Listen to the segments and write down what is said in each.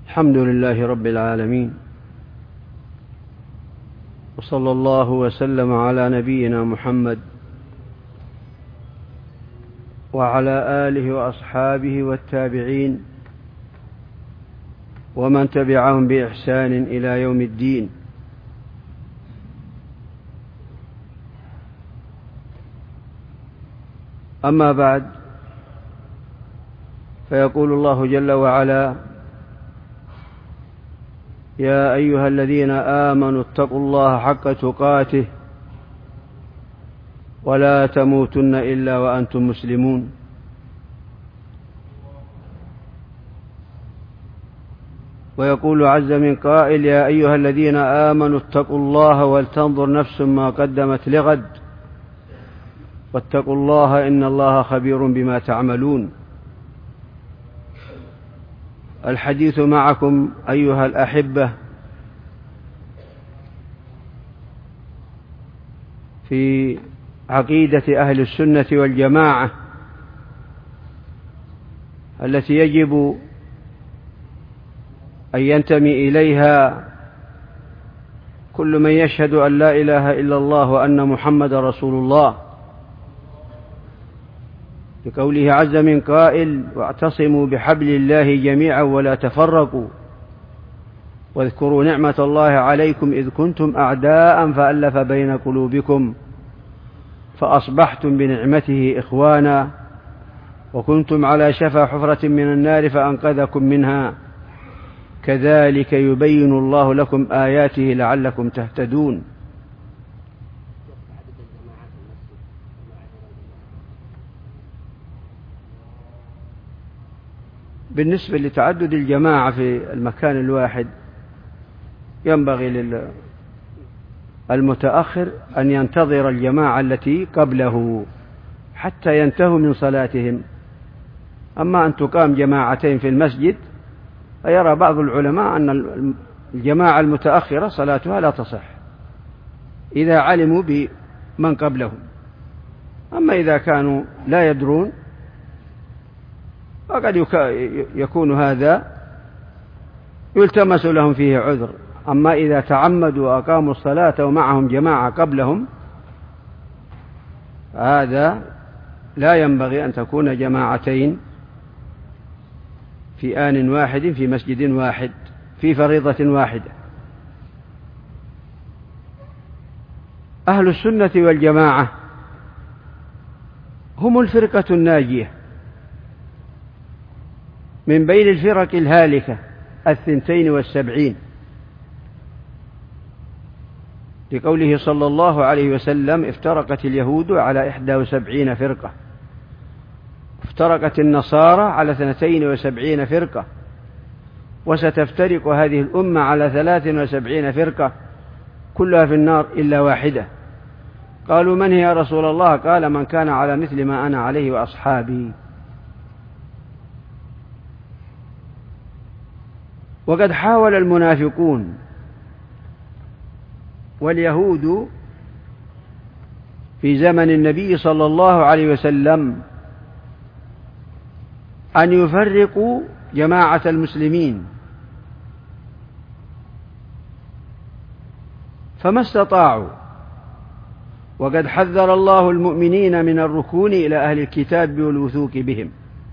الحمد لله رب العالمين، وصلى الله وسلم على نبينا محمد وعلى آله وأصحابه والتابعين ومن تبعهم بإحسان إلى يوم الدين. أما بعد، فيقول الله جل وعلا: يا أيها الذين آمنوا اتقوا الله حق تقاته ولا تموتن إلا وأنتم مسلمون. ويقول عز من قائل: يا أيها الذين آمنوا اتقوا الله ولتنظر نفس ما قدمت لغد واتقوا الله إن الله خبير بما تعملون. الحديث معكم أيها الأحبة في عقيدة أهل السنة والجماعة التي يجب أن ينتمي إليها كل من يشهد أن لا إله إلا الله وأن محمد رسول الله، لقوله عز من قائل: واعتصموا بحبل الله جميعا ولا تفرقوا واذكروا نعمة الله عليكم إذ كنتم أعداء فألف بين قلوبكم فأصبحتم بنعمته إخوانا وكنتم على شفا حفرة من النار فأنقذكم منها كذلك يبين الله لكم آياته لعلكم تهتدون. بالنسبة لتعدد الجماعة في المكان الواحد، ينبغي للمتأخر أن ينتظر الجماعة التي قبله حتى ينتهوا من صلاتهم. أما أن تقام جماعتين في المسجد، فيرى بعض العلماء أن الجماعة المتأخرة صلاتها لا تصح إذا علموا بمن قبلهم. أما إذا كانوا لا يدرون فقد يكون هذا يلتمس لهم فيه عذر. أما إذا تعمدوا وأقاموا الصلاة ومعهم جماعة قبلهم، هذا لا ينبغي أن تكون جماعتين في آن واحد في مسجد واحد في فريضة واحدة. أهل السنة والجماعة هم الفرقة الناجية من بين الفرق الهالكة 72، لقوله صلى الله عليه وسلم: افترقت اليهود على 71 فرقة، افترقت النصارى على 72 فرقة، وستفترق هذه الأمة على 73 فرقة كلها في النار إلا واحدة. قالوا: من هي يا رسول الله؟ قال: من كان على مثل ما أنا عليه وأصحابي. وقد حاول المنافقون واليهود في زمن النبي صلى الله عليه وسلم أن يفرقوا جماعة المسلمين، فما استطاعوا. وقد حذر الله المؤمنين من الركون إلى أهل الكتاب والوثوق بهم.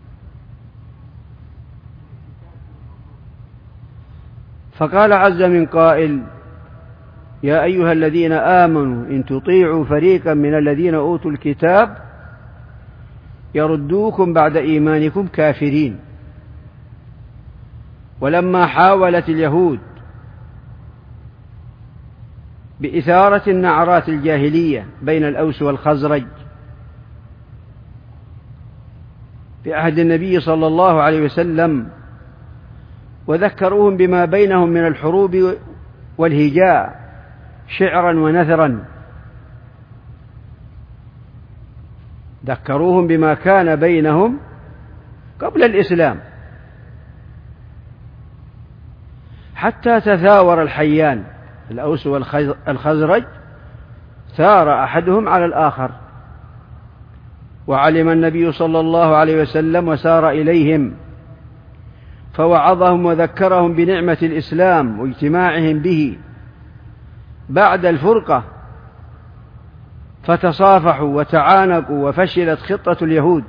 فقال عز من قائل: يا أيها الذين آمنوا إن تطيعوا فريقا من الذين أوتوا الكتاب يردوكم بعد إيمانكم كافرين. ولما حاولت اليهود بإثارة النعرات الجاهلية بين الأوس والخزرج في عهد النبي صلى الله عليه وسلم، وذكروهم بما بينهم من الحروب والهجاء شعرا ونثرا، ذكروهم بما كان بينهم قبل الإسلام، حتى تثاور الحيان الأوس والخزرج، ثار أحدهم على الآخر، وعلم النبي صلى الله عليه وسلم وسار إليهم فوعظهم وذكرهم بنعمة الإسلام واجتماعهم به بعد الفرقة، فتصافحوا وتعانقوا، وفشلت خطة اليهود،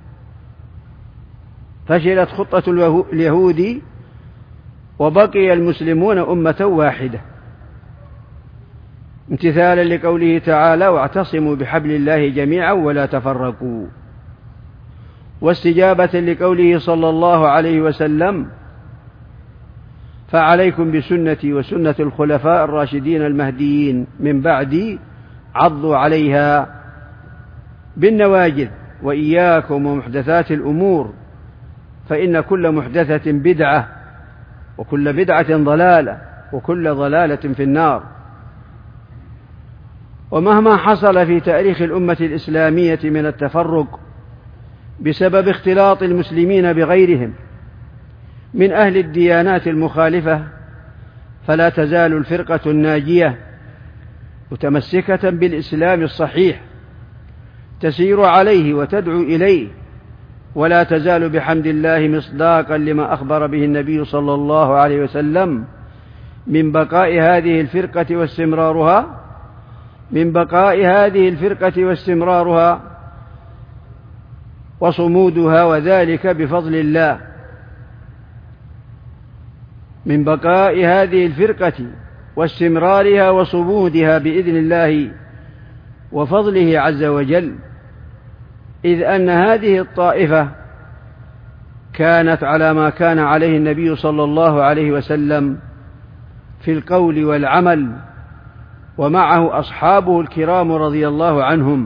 فشلت خطة اليهود، وبقي المسلمون أمة واحدة، امتثالا لقوله تعالى: واعتصموا بحبل الله جميعا ولا تفرقوا، واستجابة لقوله صلى الله عليه وسلم: فعليكم بسنتي وسنة الخلفاء الراشدين المهديين من بعدي عضوا عليها بالنواجذ، وإياكم ومحدثات الأمور، فإن كل محدثة بدعة، وكل بدعة ضلالة، وكل ضلالة في النار. ومهما حصل في تاريخ الأمة الإسلامية من التفرق بسبب اختلاط المسلمين بغيرهم من أهل الديانات المخالفة، فلا تزال الفرقة الناجية متمسكة بالإسلام الصحيح، تسير عليه وتدعو إليه، ولا تزال بحمد الله مصداقا لما أخبر به النبي صلى الله عليه وسلم من بقاء هذه الفرقة واستمرارها وصمودها، وذلك بفضل الله. من بقاء هذه الفرقة واستمرارها وصمودها بإذن الله وفضله عز وجل، إذ أن هذه الطائفة كانت على ما كان عليه النبي صلى الله عليه وسلم في القول والعمل، ومعه أصحابه الكرام رضي الله عنهم.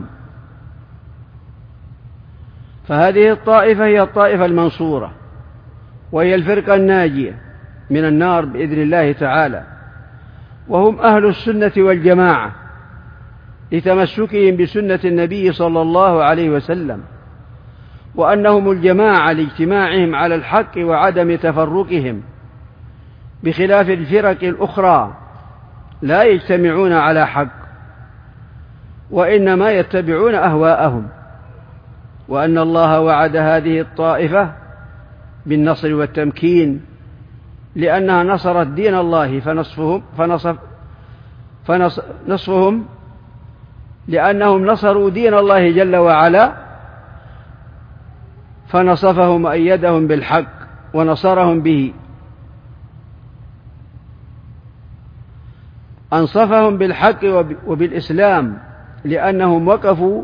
فهذه الطائفة هي الطائفة المنصورة، وهي الفرقة الناجية من النار بإذن الله تعالى، وهم أهل السنة والجماعة لتمسكهم بسنة النبي صلى الله عليه وسلم، وأنهم الجماعة لاجتماعهم على الحق وعدم تفرقهم، بخلاف الفرق الأخرى لا يجتمعون على حق، وإنما يتبعون أهواءهم. وأن الله وعد هذه الطائفة بالنصر والتمكين، لأنها نصرت دين الله فنصفهم لأنهم نصروا دين الله جل وعلا، فنصفهم وأيدهم بالحق ونصرهم به. أنصفهم بالحق وبالإسلام، لأنهم وقفوا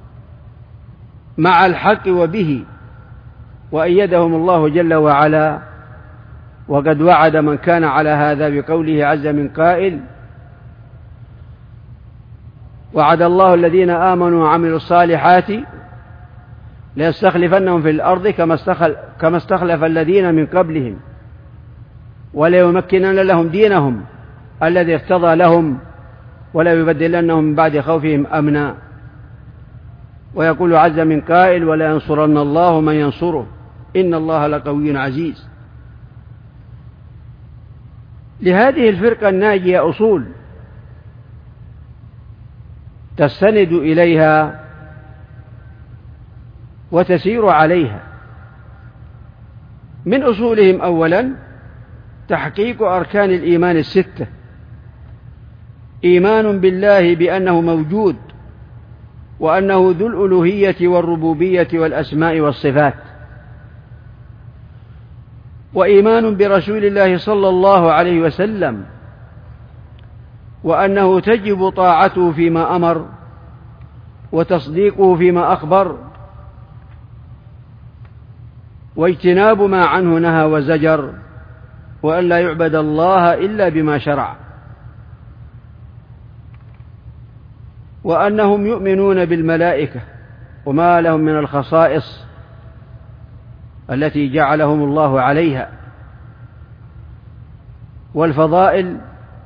مع الحق وبه، وأيدهم الله جل وعلا. وقد وعد من كان على هذا بقوله عز من قائل: وعد الله الذين آمنوا وعملوا الصالحات ليستخلفنهم في الأرض كما استخلف الذين من قبلهم وليمكنن لهم دينهم الذي ارتضى لهم ولا يبدلنهم من بعد خوفهم أمنا. ويقول عز من قائل: ولا ينصرن الله من ينصره إن الله لقوي عزيز. لهذه الفرقة الناجية أصول تستند إليها وتسير عليها. من أصولهم أولا تحقيق أركان الإيمان الستة: إيمان بالله بأنه موجود، وأنه ذو الألوهية والربوبية والأسماء والصفات، وإيمان برسول الله صلى الله عليه وسلم، وأنه تجب طاعته فيما أمر وتصديقه فيما أخبر، واجتناب ما عنه نهى وزجر، وأن لا يعبد الله إلا بما شرع، وأنهم يؤمنون بالملائكة وما لهم من الخصائص التي جعلهم الله عليها والفضائل،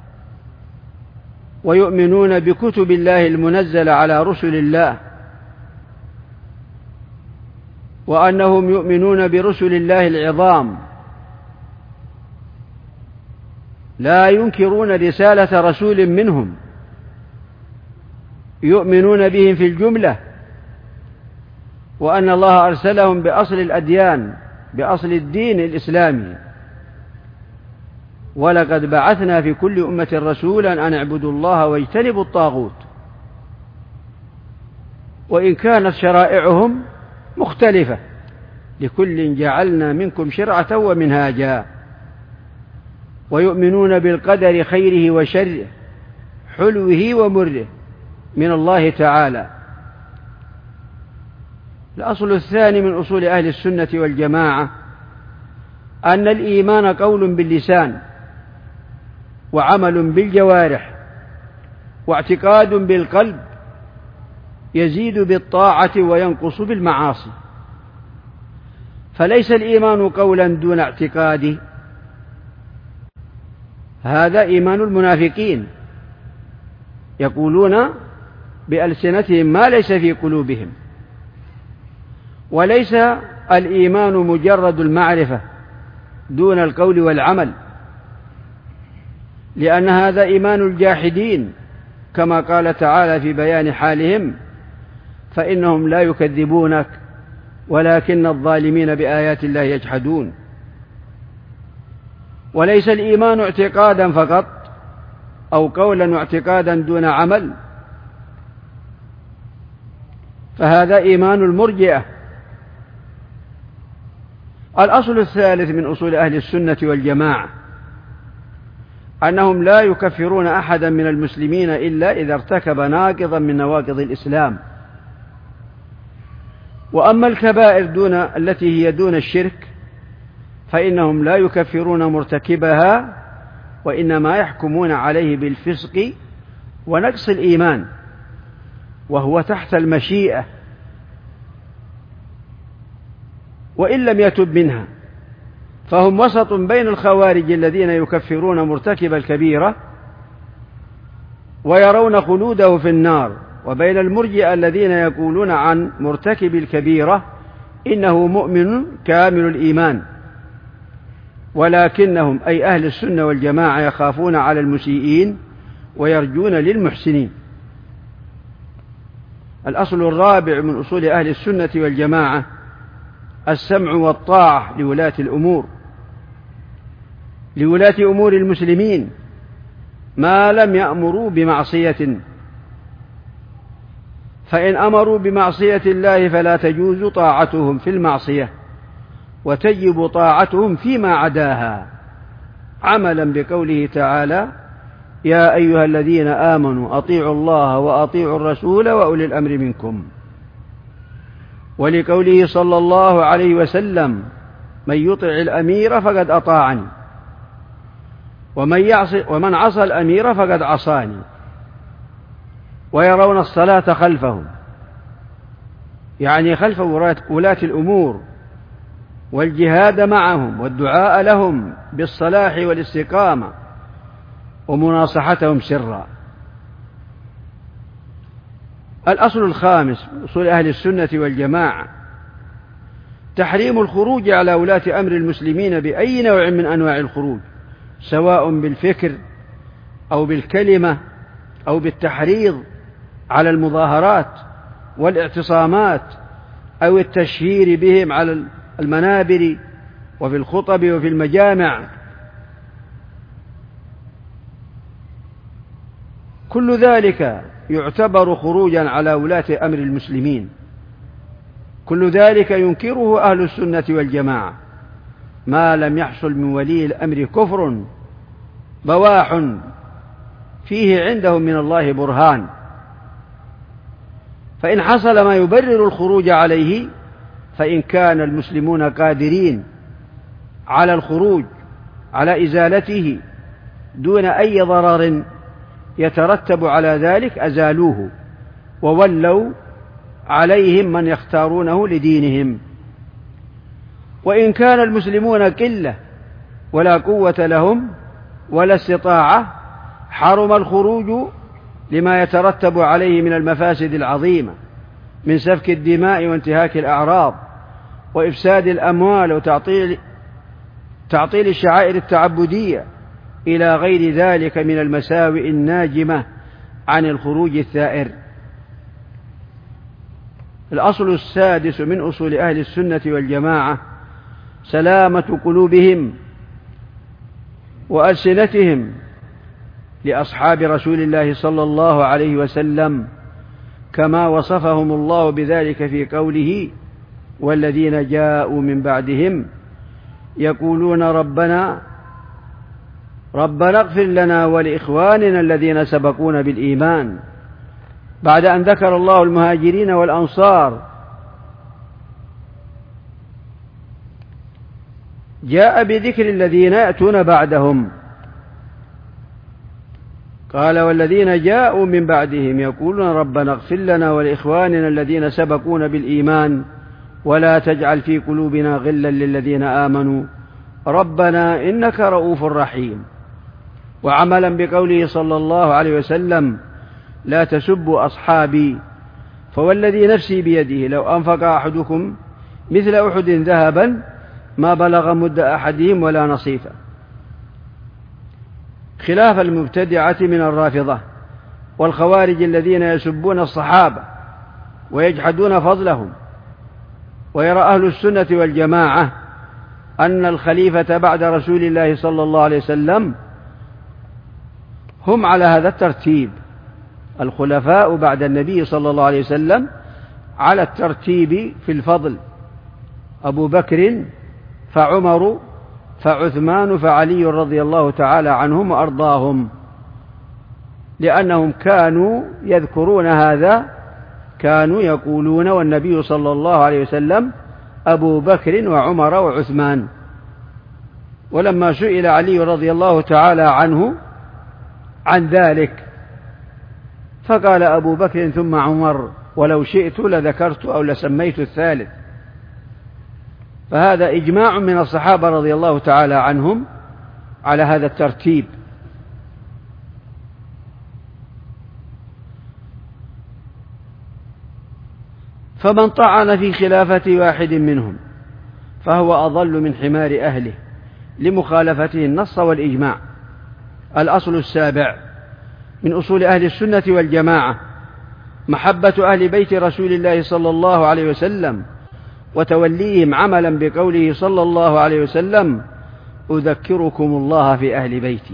ويؤمنون بكتب الله المنزلة على رسل الله، وأنهم يؤمنون برسل الله العظام، لا ينكرون رسالة رسول منهم، يؤمنون بهم في الجملة، وأن الله أرسلهم بأصل الأديان بأصل الدين الإسلامي. ولقد بعثنا في كل أمة رسولا أن اعبدوا الله واجتنبوا الطاغوت، وإن كانت شرائعهم مختلفة لكل جعلنا منكم شرعة ومنهاجا، ويؤمنون بالقدر خيره وشره حلوه ومره من الله تعالى. الأصل الثاني من أصول أهل السنة والجماعة أن الإيمان قول باللسان وعمل بالجوارح واعتقاد بالقلب، يزيد بالطاعة وينقص بالمعاصي. فليس الإيمان قولا دون اعتقاد، هذا إيمان المنافقين، يقولون بألسنتهم ما ليس في قلوبهم. وليس الإيمان مجرد المعرفة دون القول والعمل، لأن هذا إيمان الجاحدين، كما قال تعالى في بيان حالهم: فإنهم لا يكذبونك ولكن الظالمين بآيات الله يجحدون. وليس الإيمان اعتقادا فقط أو قولا واعتقادا دون عمل، فهذا إيمان المرجئة. الأصل الثالث من أصول أهل السنة والجماعة أنهم لا يكفرون أحدا من المسلمين إلا إذا ارتكب ناقضا من نواقض الإسلام. وأما الكبائر التي هي دون الشرك فإنهم لا يكفرون مرتكبها، وإنما يحكمون عليه بالفسق ونقص الإيمان، وهو تحت المشيئة، وإن لم يتب منها. فهم وسط بين الخوارج الذين يكفرون مرتكب الكبيرة ويرون خلوده في النار، وبين المرجئة الذين يقولون عن مرتكب الكبيرة إنه مؤمن كامل الإيمان، ولكنهم أي أهل السنة والجماعة يخافون على المسيئين ويرجون للمحسنين. الأصل الرابع من أصول أهل السنة والجماعة السمع والطاعة لولاة الأمور، لولاة أمور المسلمين، ما لم يأمروا بمعصية، فإن أمروا بمعصية الله فلا تجوز طاعتهم في المعصية، وتجب طاعتهم فيما عداها، عملا بقوله تعالى: يا أيها الذين آمنوا أطيعوا الله وأطيعوا الرسول وأولي الأمر منكم. ولقوله صلى الله عليه وسلم: من يطع الأمير فقد أطاعني، ومن عصى الأمير فقد عصاني. ويرون الصلاة خلفهم، يعني خلف ولاة الأمور، والجهاد معهم والدعاء لهم بالصلاح والاستقامة ومناصحتهم سرا. الأصل الخامس من أصول أهل السنة والجماعة تحريم الخروج على ولاة أمر المسلمين بأي نوع من أنواع الخروج، سواء بالفكر أو بالكلمة أو بالتحريض على المظاهرات والاعتصامات أو التشهير بهم على المنابر وفي الخطب وفي المجامع. كل ذلك يعتبر خروجا على ولاة أمر المسلمين، كل ذلك ينكره أهل السنة والجماعة، ما لم يحصل من ولي الأمر كفر بواح فيه عندهم من الله برهان. فإن حصل ما يبرر الخروج عليه، فإن كان المسلمون قادرين على الخروج على إزالته دون أي ضرر يترتب على ذلك أزالوه، وولوا عليهم من يختارونه لدينهم. وإن كان المسلمون قلة ولا قوة لهم ولا استطاعة، حرم الخروج لما يترتب عليه من المفاسد العظيمة من سفك الدماء وانتهاك الأعراض وإفساد الأموال وتعطيل الشعائر التعبدية إلى غير ذلك من المساوئ الناجمة عن الخروج الثائر. الأصل السادس من أصول أهل السنة والجماعة سلامة قلوبهم وألسنتهم لأصحاب رسول الله صلى الله عليه وسلم، كما وصفهم الله بذلك في قوله: والذين جاءوا من بعدهم يقولون ربنا اغفر لنا ولإخواننا الذين سبقونا بالإيمان، بعد أن ذكر الله المهاجرين والأنصار جاء بذكر الذين يأتون بعدهم، قال: والذين جاءوا من بعدهم يقولون ربنا اغفر لنا ولإخواننا الذين سبقونا بالإيمان ولا تجعل في قلوبنا غلا للذين آمنوا ربنا إنك رؤوف رحيم. وعملا بقوله صلى الله عليه وسلم: لا تسبوا أصحابي فوالذي نفسي بيده لو أنفق أحدكم مثل أحد ذهبا ما بلغ مد أحدهم ولا نصيفه، خلاف المبتدعة من الرافضة والخوارج الذين يسبون الصحابة ويجحدون فضلهم. ويرى أهل السنة والجماعة أن الخليفة بعد رسول الله صلى الله عليه وسلم هم على هذا الترتيب، الخلفاء بعد النبي صلى الله عليه وسلم على الترتيب في الفضل: أبو بكر فعمر فعثمان فعلي رضي الله تعالى عنهم وأرضاهم، لأنهم كانوا يذكرون هذا، كانوا يقولون والنبي صلى الله عليه وسلم أبو بكر وعمر وعثمان. ولما سئل علي رضي الله تعالى عنه عن ذلك فقال: أبو بكر ثم عمر، ولو شئت لذكرت أو لسميت الثالث. فهذا إجماع من الصحابة رضي الله تعالى عنهم على هذا الترتيب. فمن طعن في خلافة واحد منهم فهو أضل من حمار أهله لمخالفته النص والإجماع. الأصل السابع من أصول أهل السنة والجماعة محبة أهل بيت رسول الله صلى الله عليه وسلم وتوليهم، عملا بقوله صلى الله عليه وسلم: أذكركم الله في أهل بيتي.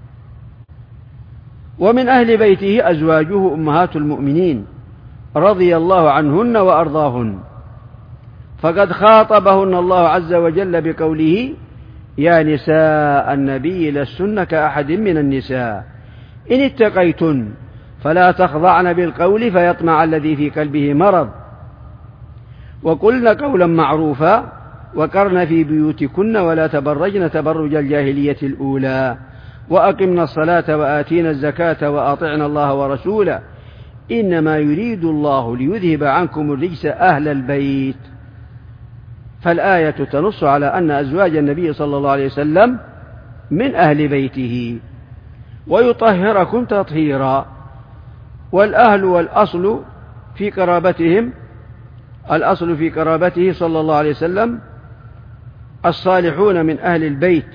ومن أهل بيته أزواجه أمهات المؤمنين رضي الله عنهن وأرضاهن، فقد خاطبهن الله عز وجل بقوله: يا نساء النبي لستن كأحد من النساء إن اتقيتن فلا تخضعن بالقول فيطمع الذي في قلبه مرض، وقلن قولا معروفا وقرن في بيوتكن ولا تبرجن تبرج الجاهلية الأولى وأقمنا الصلاة وآتينا الزكاة وأطعنا الله ورسوله إنما يريد الله ليذهب عنكم الرجس أهل البيت. فالآية تنص على أن أزواج النبي صلى الله عليه وسلم من أهل بيته ويطهركم تطهيرا. والأهل والأصل في قرابتهم، الأصل في قرابته صلى الله عليه وسلم الصالحون من أهل البيت.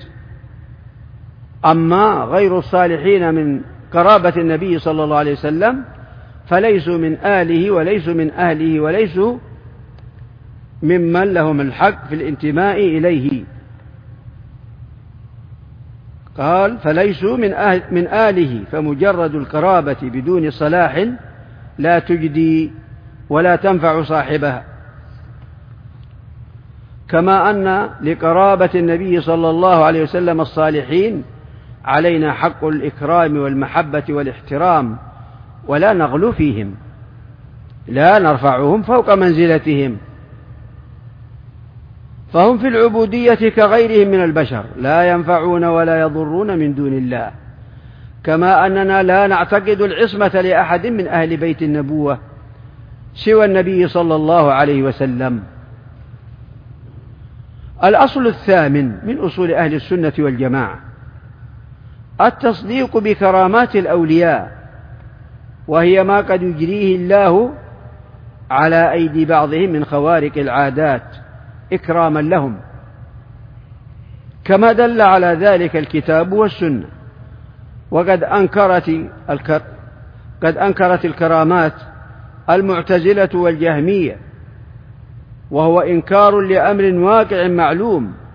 أما غير الصالحين من قرابة النبي صلى الله عليه وسلم فليسوا من آله وليسوا من أهله وليسوا ممن لهم الحق في الانتماء إليه. قال: فليسوا من آله، فمجرد القرابة بدون صلاح لا تجدي ولا تنفع صاحبها. كما أن لقرابة النبي صلى الله عليه وسلم الصالحين علينا حق الإكرام والمحبة والاحترام، ولا نغلو فيهم، لا نرفعهم فوق منزلتهم، فهم في العبودية كغيرهم من البشر، لا ينفعون ولا يضرون من دون الله. كما أننا لا نعتقد العصمة لأحد من أهل بيت النبوة سوى النبي صلى الله عليه وسلم. الأصل الثامن من أصول أهل السنة والجماعة التصديق بكرامات الأولياء، وهي ما قد يجريه الله على أيدي بعضهم من خوارق العادات إكراما لهم، كما دل على ذلك الكتاب والسنة. وقد أنكرت الكرامات المعتزلة والجهمية، وهو إنكار لأمر واقع معلوم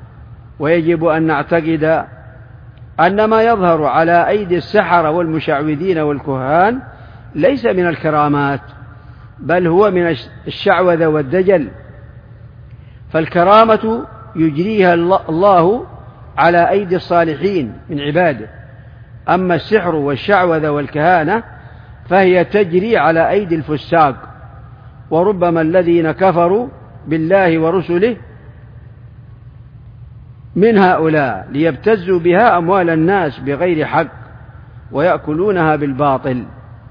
ويجب أن نعتقد أن ما يظهر على أيدي السحرة والمشعوذين والكهان ليس من الكرامات، بل هو من الشعوذة والدجل، فالكرامة يجريها الله على أيدي الصالحين من عباده، أما السحر والشعوذة والكهانة فهي تجري على أيدي الفساق، وربما الذين كفروا بالله ورسله من هؤلاء ليبتزوا بها أموال الناس بغير حق ويأكلونها بالباطل.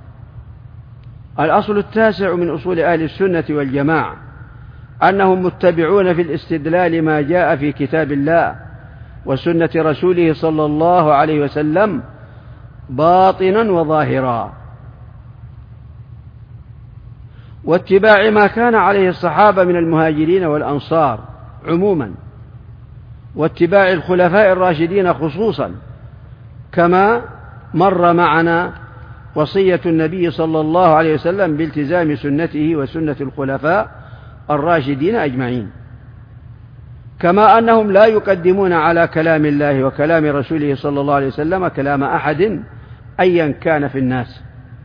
الأصل التاسع من أصول أهل السنة والجماعة أنهم متبعون في الاستدلال ما جاء في كتاب الله وسنة رسوله صلى الله عليه وسلم باطنا وظاهرا، واتباع ما كان عليه الصحابة من المهاجرين والأنصار عموما، واتباع الخلفاء الراشدين خصوصا، كما مر معنا وصية النبي صلى الله عليه وسلم بالتزام سنته وسنة الخلفاء الراشدين أجمعين، كما أنهم لا يقدمون على كلام الله وكلام رسوله صلى الله عليه وسلم كلام أحد أيا كان في الناس،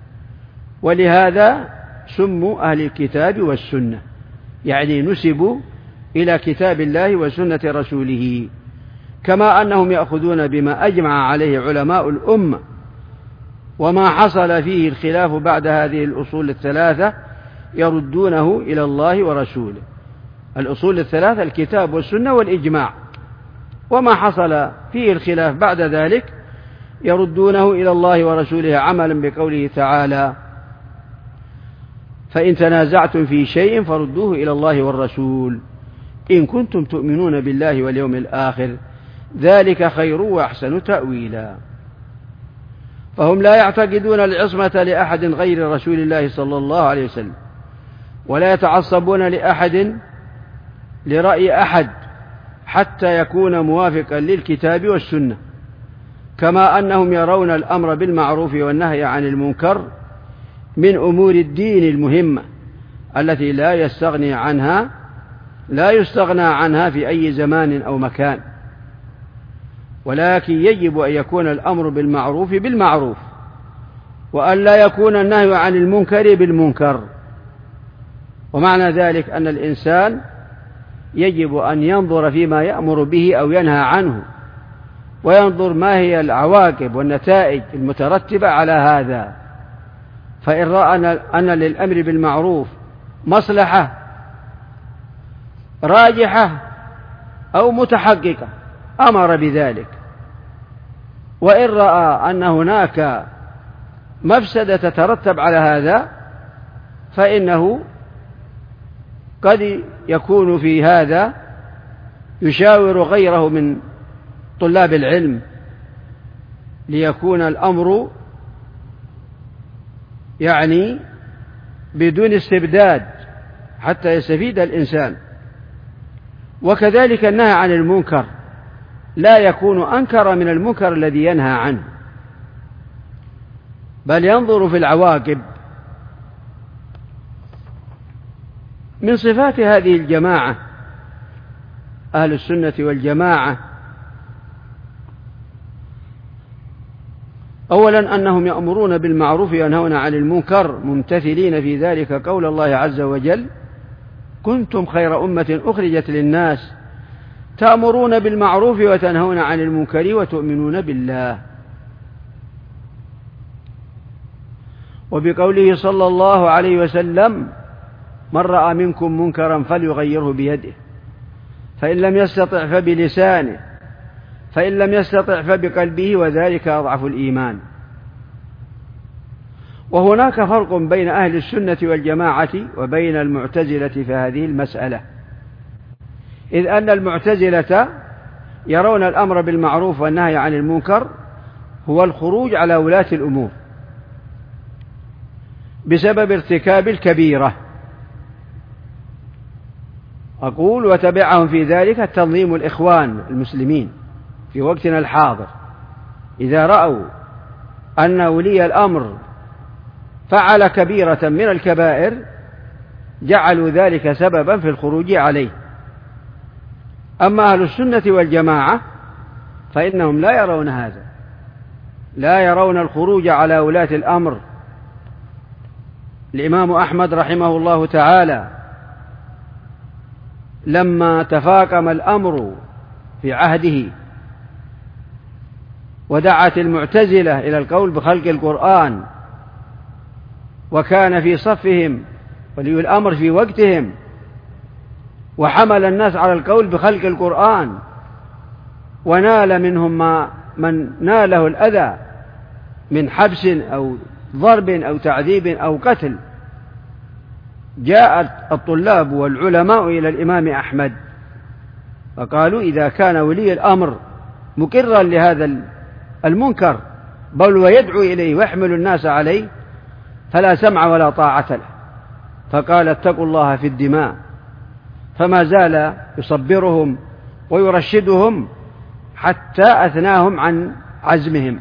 ولهذا سموا أهل الكتاب والسنة، يعني نسبوا إلى كتاب الله وسنة رسوله، كما أنهم يأخذون بما أجمع عليه علماء الأمة، وما حصل فيه الخلاف بعد هذه الأصول الثلاثة يردونه إلى الله ورسوله. الأصول الثلاثة الكتاب والسنة والإجماع، وما حصل فيه الخلاف بعد ذلك يردونه إلى الله ورسوله، عملا بقوله تعالى: فإن تنازعتم في شيء فردوه إلى الله والرسول إن كنتم تؤمنون بالله واليوم الآخر ذلك خير وأحسن تأويلا. فهم لا يعتقدون العصمة لأحد غير رسول الله صلى الله عليه وسلم، ولا يتعصبون لرأي أحد حتى يكون موافقا للكتاب والسنة، كما أنهم يرون الأمر بالمعروف والنهي عن المنكر من أمور الدين المهمة التي لا يستغنى عنها في أي زمان أو مكان، ولكن يجب أن يكون الأمر بالمعروف بالمعروف، وأن لا يكون النهي عن المنكر بالمنكر. ومعنى ذلك أن الإنسان يجب أن ينظر فيما يأمر به أو ينهى عنه، وينظر ما هي العواقب والنتائج المترتبة على هذا، فإن رأى أن للأمر بالمعروف مصلحة راجحة أو متحققة أمر بذلك، وإن رأى أن هناك مفسدة تترتب على هذا فإنه قد يكون في هذا يشاور غيره من طلاب العلم ليكون الأمر يعني بدون استبداد حتى يستفيد الإنسان. وكذلك النهي عن المنكر لا يكون أنكر من المنكر الذي ينهى عنه، بل ينظر في العواقب. من صفات هذه الجماعة أهل السنة والجماعة أولا أنهم يأمرون بالمعروف وينهون عن المنكر، ممتثلين في ذلك قول الله عز وجل: كنتم خير أمة أخرجت للناس تأمرون بالمعروف وتنهون عن المنكر وتؤمنون بالله. وبقوله صلى الله عليه وسلم: من رأى منكم منكرا فليغيره بيده، فإن لم يستطع فبلسانه، فإن لم يستطع فبقلبه، وذلك أضعف الإيمان. وهناك فرق بين أهل السنة والجماعة وبين المعتزلة في هذه المسألة، إذ أن المعتزلة يرون الأمر بالمعروف والنهي عن المنكر هو الخروج على ولاة الأمور بسبب ارتكاب الكبيرة. أقول وتبعهم في ذلك تنظيم الإخوان المسلمين في وقتنا الحاضر، إذا رأوا أن ولي الأمر فعل كبيرة من الكبائر جعلوا ذلك سببا في الخروج عليه. أما أهل السنة والجماعة فإنهم لا يرون هذا، لا يرون الخروج على ولاة الأمر. الإمام أحمد رحمه الله تعالى لما تفاقم الأمر في عهده ودعت المعتزلة إلى القول بخلق القرآن، وكان في صفهم ولي الأمر في وقتهم، وحمل الناس على القول بخلق القرآن، ونال منهم من ناله الأذى من حبس أو ضرب أو تعذيب أو قتل. جاءت الطلاب والعلماء إلى الإمام أحمد فقالوا: إذا كان ولي الأمر مقرا لهذا المنكر بل ويدعو إليه ويحمل الناس عليه فلا سمع ولا طاعة له. فقال: اتقوا الله في الدماء. فما زال يصبرهم ويرشدهم حتى أثناهم عن عزمهم.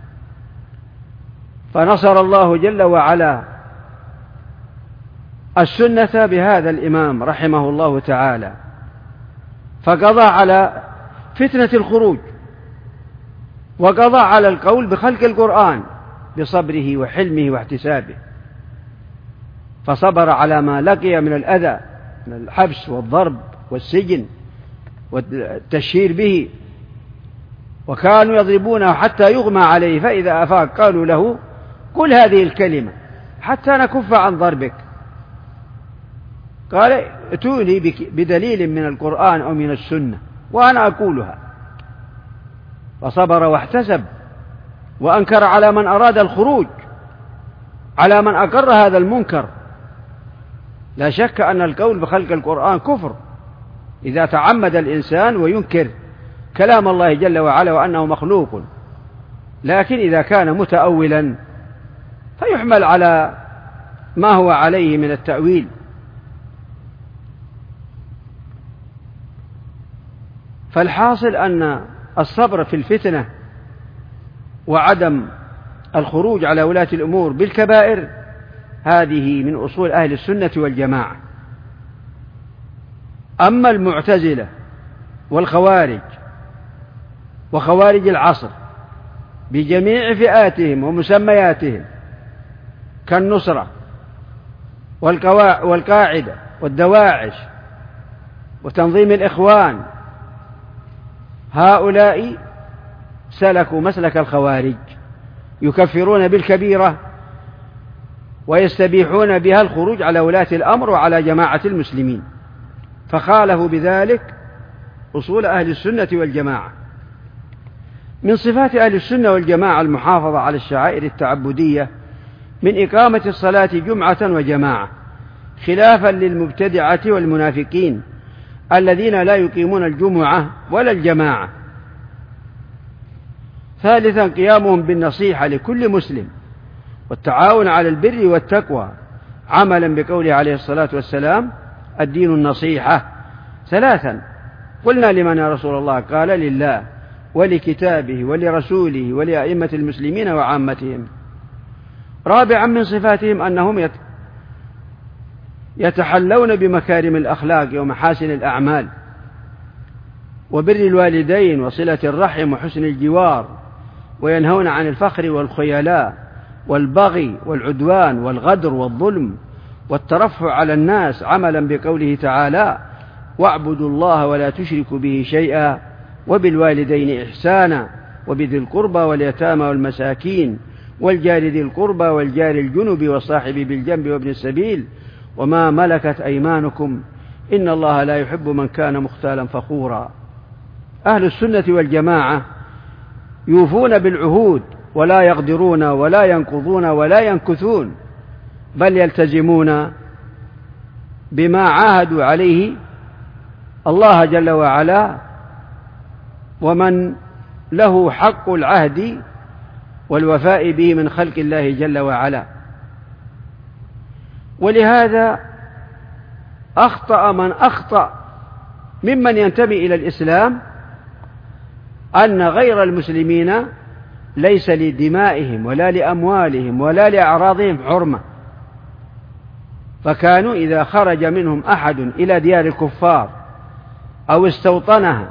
فنصر الله جل وعلا السنة بهذا الإمام رحمه الله تعالى، فقضى على فتنة الخروج، وقضى على القول بخلق القرآن بصبره وحلمه واحتسابه، فصبر على ما لقي من الأذى من الحبس والضرب والسجن والتشهير به، وكانوا يضربونه حتى يغمى عليه، فإذا أفاق قالوا له: قل هذه الكلمة حتى نكف عن ضربك. قال: ائتوني بدليل من القرآن أو من السنة وأنا أقولها. فصبر واحتسب وأنكر على من أراد الخروج، على من أقر هذا المنكر. لا شك أن القول بخلق القرآن كفر إذا تعمد الإنسان وينكر كلام الله جل وعلا وأنه مخلوق، لكن إذا كان متأولا فيحمل على ما هو عليه من التأويل. فالحاصل أن الصبر في الفتنة وعدم الخروج على ولاة الأمور بالكبائر هذه من أصول أهل السنة والجماعة. أما المعتزلة والخوارج وخوارج العصر بجميع فئاتهم ومسمياتهم كالنصرة والقاعدة والدواعش وتنظيم الإخوان، هؤلاء سلكوا مسلك الخوارج، يكفرون بالكبيرة ويستبيحون بها الخروج على ولاة الأمر وعلى جماعة المسلمين، فخالفوا بذلك أصول أهل السنة والجماعة. من صفات أهل السنة والجماعة المحافظة على الشعائر التعبدية من إقامة الصلاة جمعة وجماعة، خلافا للمبتدعة والمنافقين الذين لا يقيمون الجمعة ولا الجماعة. ثالثا قيامهم بالنصيحة لكل مسلم والتعاون على البر والتقوى، عملا بقوله عليه الصلاة والسلام: الدين النصيحة. ثلاثا قلنا: لمن يا رسول الله؟ قال: لله ولكتابه ولرسوله ولأئمة المسلمين وعامتهم. رابعا من صفاتهم أنهم يتحلون بمكارم الأخلاق ومحاسن الأعمال وبر الوالدين وصلة الرحم وحسن الجوار، وينهون عن الفخر والخيلاء والبغي والعدوان والغدر والظلم والترفع على الناس، عملا بقوله تعالى: واعبدوا الله ولا تشركوا به شيئا وبالوالدين إحسانا وبذي القربى واليتامى والمساكين والجار ذي القربى والجار الجنب والصاحب بالجنب وابن السبيل وما ملكت أيمانكم إن الله لا يحب من كان مختالا فخورا. أهل السنة والجماعة يوفون بالعهود ولا يغدرون ولا ينقضون ولا ينكثون، بل يلتزمون بما عاهدوا عليه الله جل وعلا ومن له حق العهد والوفاء به من خلق الله جل وعلا. ولهذا أخطأ من أخطأ ممن ينتمي إلى الإسلام أن غير المسلمين ليس لدمائهم ولا لأموالهم ولا لأعراضهم حرمة، فكانوا إذا خرج منهم أحد إلى ديار الكفار أو استوطنها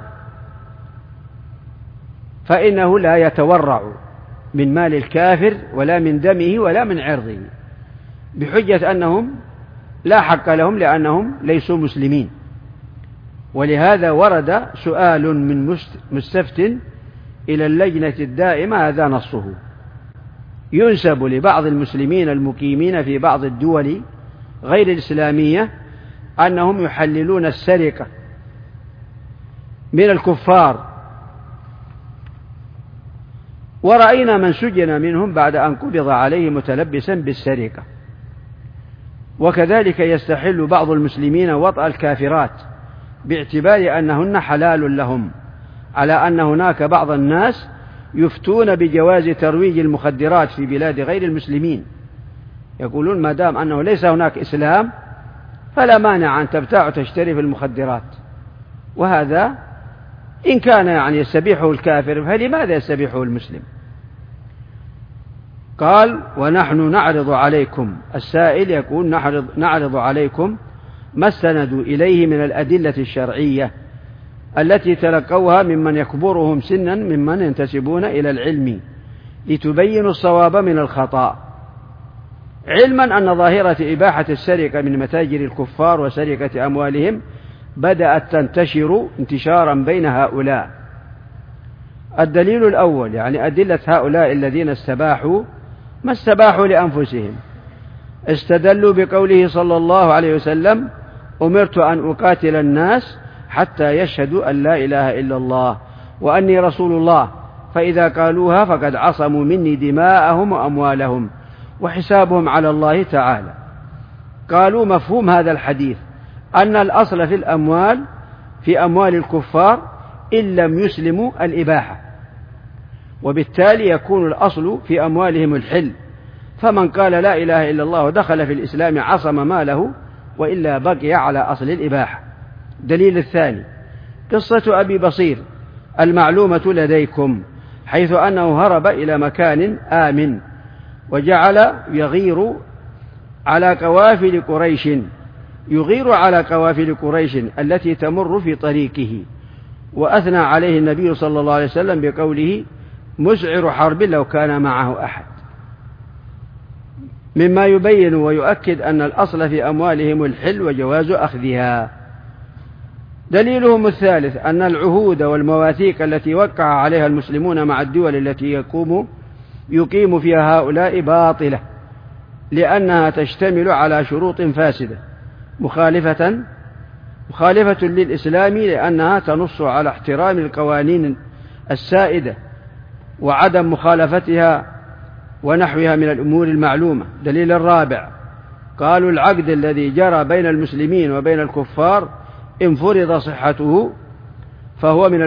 فإنه لا يتورع من مال الكافر ولا من دمه ولا من عرضه، بحجة أنهم لا حق لهم لأنهم ليسوا مسلمين. ولهذا ورد سؤال من مستفت إلى اللجنة الدائمة، هذا نصه، ينسب لبعض المسلمين المقيمين في بعض الدول غير الإسلامية أنهم يحللون السرقة من الكفار، ورأينا من سجن منهم بعد أن قبض عليه متلبسا بالسرقة. وكذلك يستحل بعض المسلمين وطأ الكافرات باعتبار أنهن حلال لهم، على أن هناك بعض الناس يفتون بجواز ترويج المخدرات في بلاد غير المسلمين، يقولون ما دام أنه ليس هناك إسلام فلا مانع أن تبتاع وتشتري في المخدرات، وهذا إن كان يعني يستبيحه الكافر فلماذا يستبيحه المسلم؟ قال: ونحن نعرض عليكم، السائل يقول نعرض عليكم ما استندوا إليه من الأدلة الشرعية التي تلقوها ممن يكبرهم سنا ممن ينتسبون إلى العلم لتبينوا الصواب من الخطأ، علما أن ظاهرة إباحة السرقة من متاجر الكفار وسرقة أموالهم بدأت تنتشر انتشارا بين هؤلاء. الدليل الأول يعني أدلة هؤلاء الذين استباحوا ما استباحوا لأنفسهم، استدلوا بقوله صلى الله عليه وسلم: أمرت أن أقاتل الناس حتى يشهدوا أن لا إله إلا الله وأني رسول الله، فإذا قالوها فقد عصموا مني دماءهم وأموالهم وحسابهم على الله تعالى. قالوا مفهوم هذا الحديث أن الأصل في الأموال في أموال الكفار إن لم يسلموا الإباحة، وبالتالي يكون الأصل في أموالهم الحل، فمن قال لا إله إلا الله ودخل في الإسلام عصم ماله وإلا بقي على أصل الإباحة. دليل الثاني قصة أبي بصير المعلومة لديكم، حيث أنه هرب إلى مكان آمن وجعل يغير على قوافل قريش التي تمر في طريقه، وأثنى عليه النبي صلى الله عليه وسلم بقوله: مسعر حرب لو كان معه أحد، مما يبين ويؤكد أن الأصل في أموالهم الحل وجواز أخذها. دليلهم الثالث أن العهود والمواثيق التي وقع عليها المسلمون مع الدول التي يقيم فيها هؤلاء باطلة، لأنها تشتمل على شروط فاسدة مخالفة للإسلام، لأنها تنص على احترام القوانين السائدة وعدم مخالفتها ونحوها من الأمور المعلومة. دليل الرابع قالوا العقد الذي جرى بين المسلمين وبين الكفار إن فرض صحته فهو من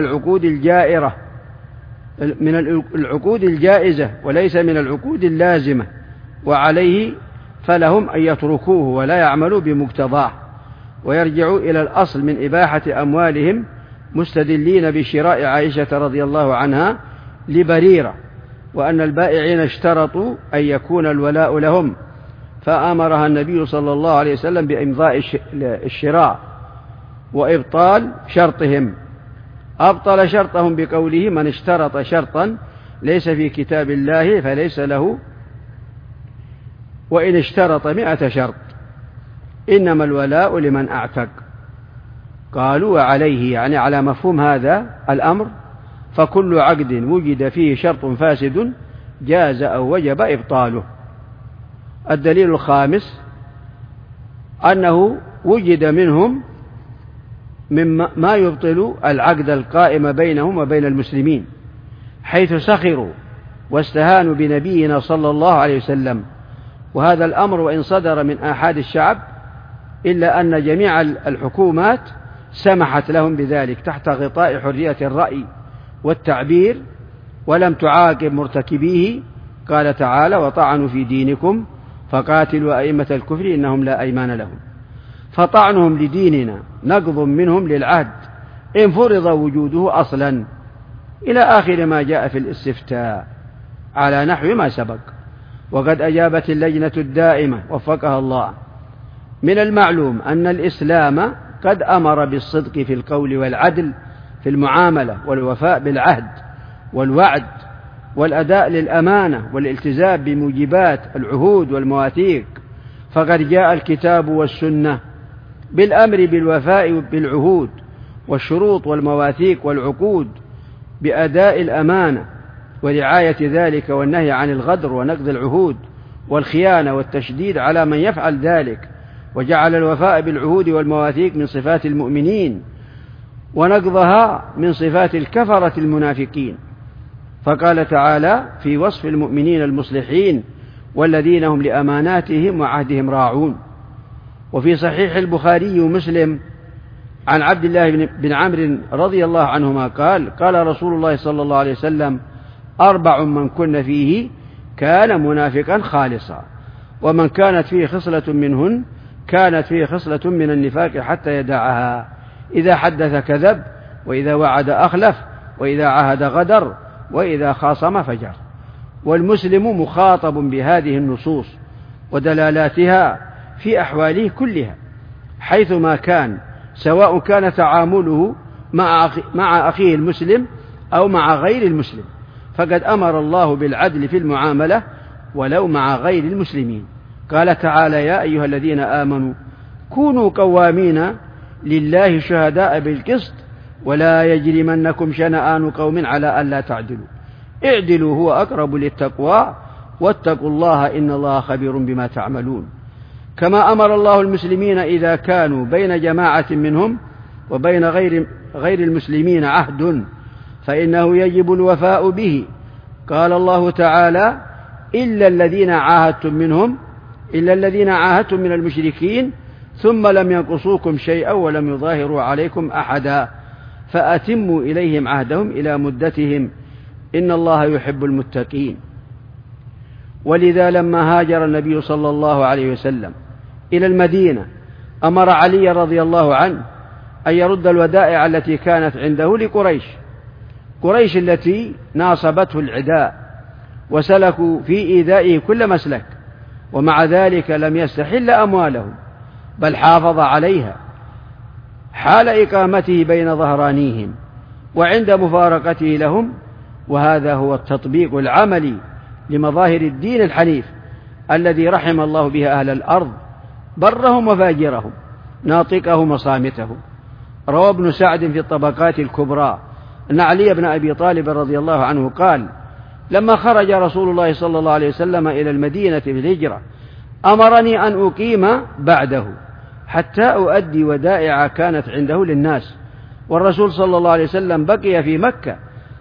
العقود الجائزة وليس من العقود اللازمة، وعليه فلهم أن يتركوه ولا يعملوا بمقتضاه ويرجعوا إلى الأصل من إباحة أموالهم، مستدلين بشراء عائشة رضي الله عنها لبريرة، وأن البائعين اشترطوا أن يكون الولاء لهم، فأمرها النبي صلى الله عليه وسلم بإمضاء الشراء وإبطال شرطهم. أبطل شرطهم بقوله: من اشترط شرطا ليس في كتاب الله فليس له وإن اشترط 100 شرط، إنما الولاء لمن أعتق. قالوا وعليه يعني على مفهوم هذا الأمر فكل عقد وجد فيه شرط فاسد جاز أو وجب إبطاله. الدليل الخامس أنه وجد منهم مما يبطل العقد القائم بينهم وبين المسلمين، حيث سخروا واستهانوا بنبينا صلى الله عليه وسلم، وهذا الأمر وإن صدر من آحاد الشعب إلا أن جميع الحكومات سمحت لهم بذلك تحت غطاء حرية الرأي والتعبير، ولم تعاقب مرتكبيه. قال تعالى: وطعنوا في دينكم فقاتلوا أئمة الكفر إنهم لا أيمان لهم. فطعنهم لديننا نقض منهم للعهد إن فرض وجوده أصلا، إلى آخر ما جاء في الاستفتاء على نحو ما سبق. وقد أجابت اللجنة الدائمة وفقها الله: من المعلوم أن الإسلام قد أمر بالصدق في القول والعدل في المعاملة والوفاء بالعهد والوعد والأداء للأمانة والالتزام بموجبات العهود والمواثيق، فقد جاء الكتاب والسنة بالأمر بالوفاء بالعهود والشروط والمواثيق والعقود بأداء الأمانة ورعاية ذلك، والنهي عن الغدر ونقض العهود والخيانة والتشديد على من يفعل ذلك، وجعل الوفاء بالعهود والمواثيق من صفات المؤمنين ونقضها من صفات الكفرة المنافقين. فقال تعالى في وصف المؤمنين المصلحين: والذين هم لأماناتهم وعهدهم راعون. وفي صحيح البخاري ومسلم عن عبد الله بن عمرو رضي الله عنهما قال: قال رسول الله صلى الله عليه وسلم: 4 من كن فيه كان منافقا خالصا، ومن كانت فيه خصلة منهن كانت فيه خصلة من النفاق حتى يدعها: إذا حدث كذب، وإذا وعد أخلف، وإذا عاهد غدر، وإذا خاصم فجر. والمسلم مخاطب بهذه النصوص ودلالاتها في أحواله كلها حيثما كان، سواء كان تعامله مع أخيه المسلم أو مع غير المسلم، فقد أمر الله بالعدل في المعاملة ولو مع غير المسلمين. قال تعالى: يا أيها الذين آمنوا كونوا قوامين لله شهداء بالقسط ولا يجرمنكم شنآن قوم على ألا تعدلوا اعدلوا هو أقرب للتقوى واتقوا الله إن الله خبير بما تعملون. كما أمر الله المسلمين إذا كانوا بين جماعة منهم وبين غير المسلمين عهد فإنه يجب الوفاء به. قال الله تعالى: إلا الذين عاهدتم من المشركين ثم لم ينقصوكم شيئا ولم يظاهروا عليكم أحدا فأتموا إليهم عهدهم إلى مدتهم إن الله يحب المتقين. ولذا لما هاجر النبي صلى الله عليه وسلم إلى المدينة أمر علي رضي الله عنه أن يرد الودائع التي كانت عنده لقريش التي ناصبته العداء وسلكوا في إيذائه كل مسلك، ومع ذلك لم يستحل أموالهم بل حافظ عليها حال إقامته بين ظهرانيهم وعند مفارقته لهم. وهذا هو التطبيق العملي لمظاهر الدين الحنيف الذي رحم الله به أهل الأرض برهم وفاجرهم ناطقهم وصامتهم. روى ابن سعد في الطبقات الكبرى أن علي بن أبي طالب رضي الله عنه قال: لما خرج رسول الله صلى الله عليه وسلم إلى المدينة في الهجرة أمرني أن أقيم بعده حتى أؤدي ودائع كانت عنده للناس. والرسول صلى الله عليه وسلم بقي في مكة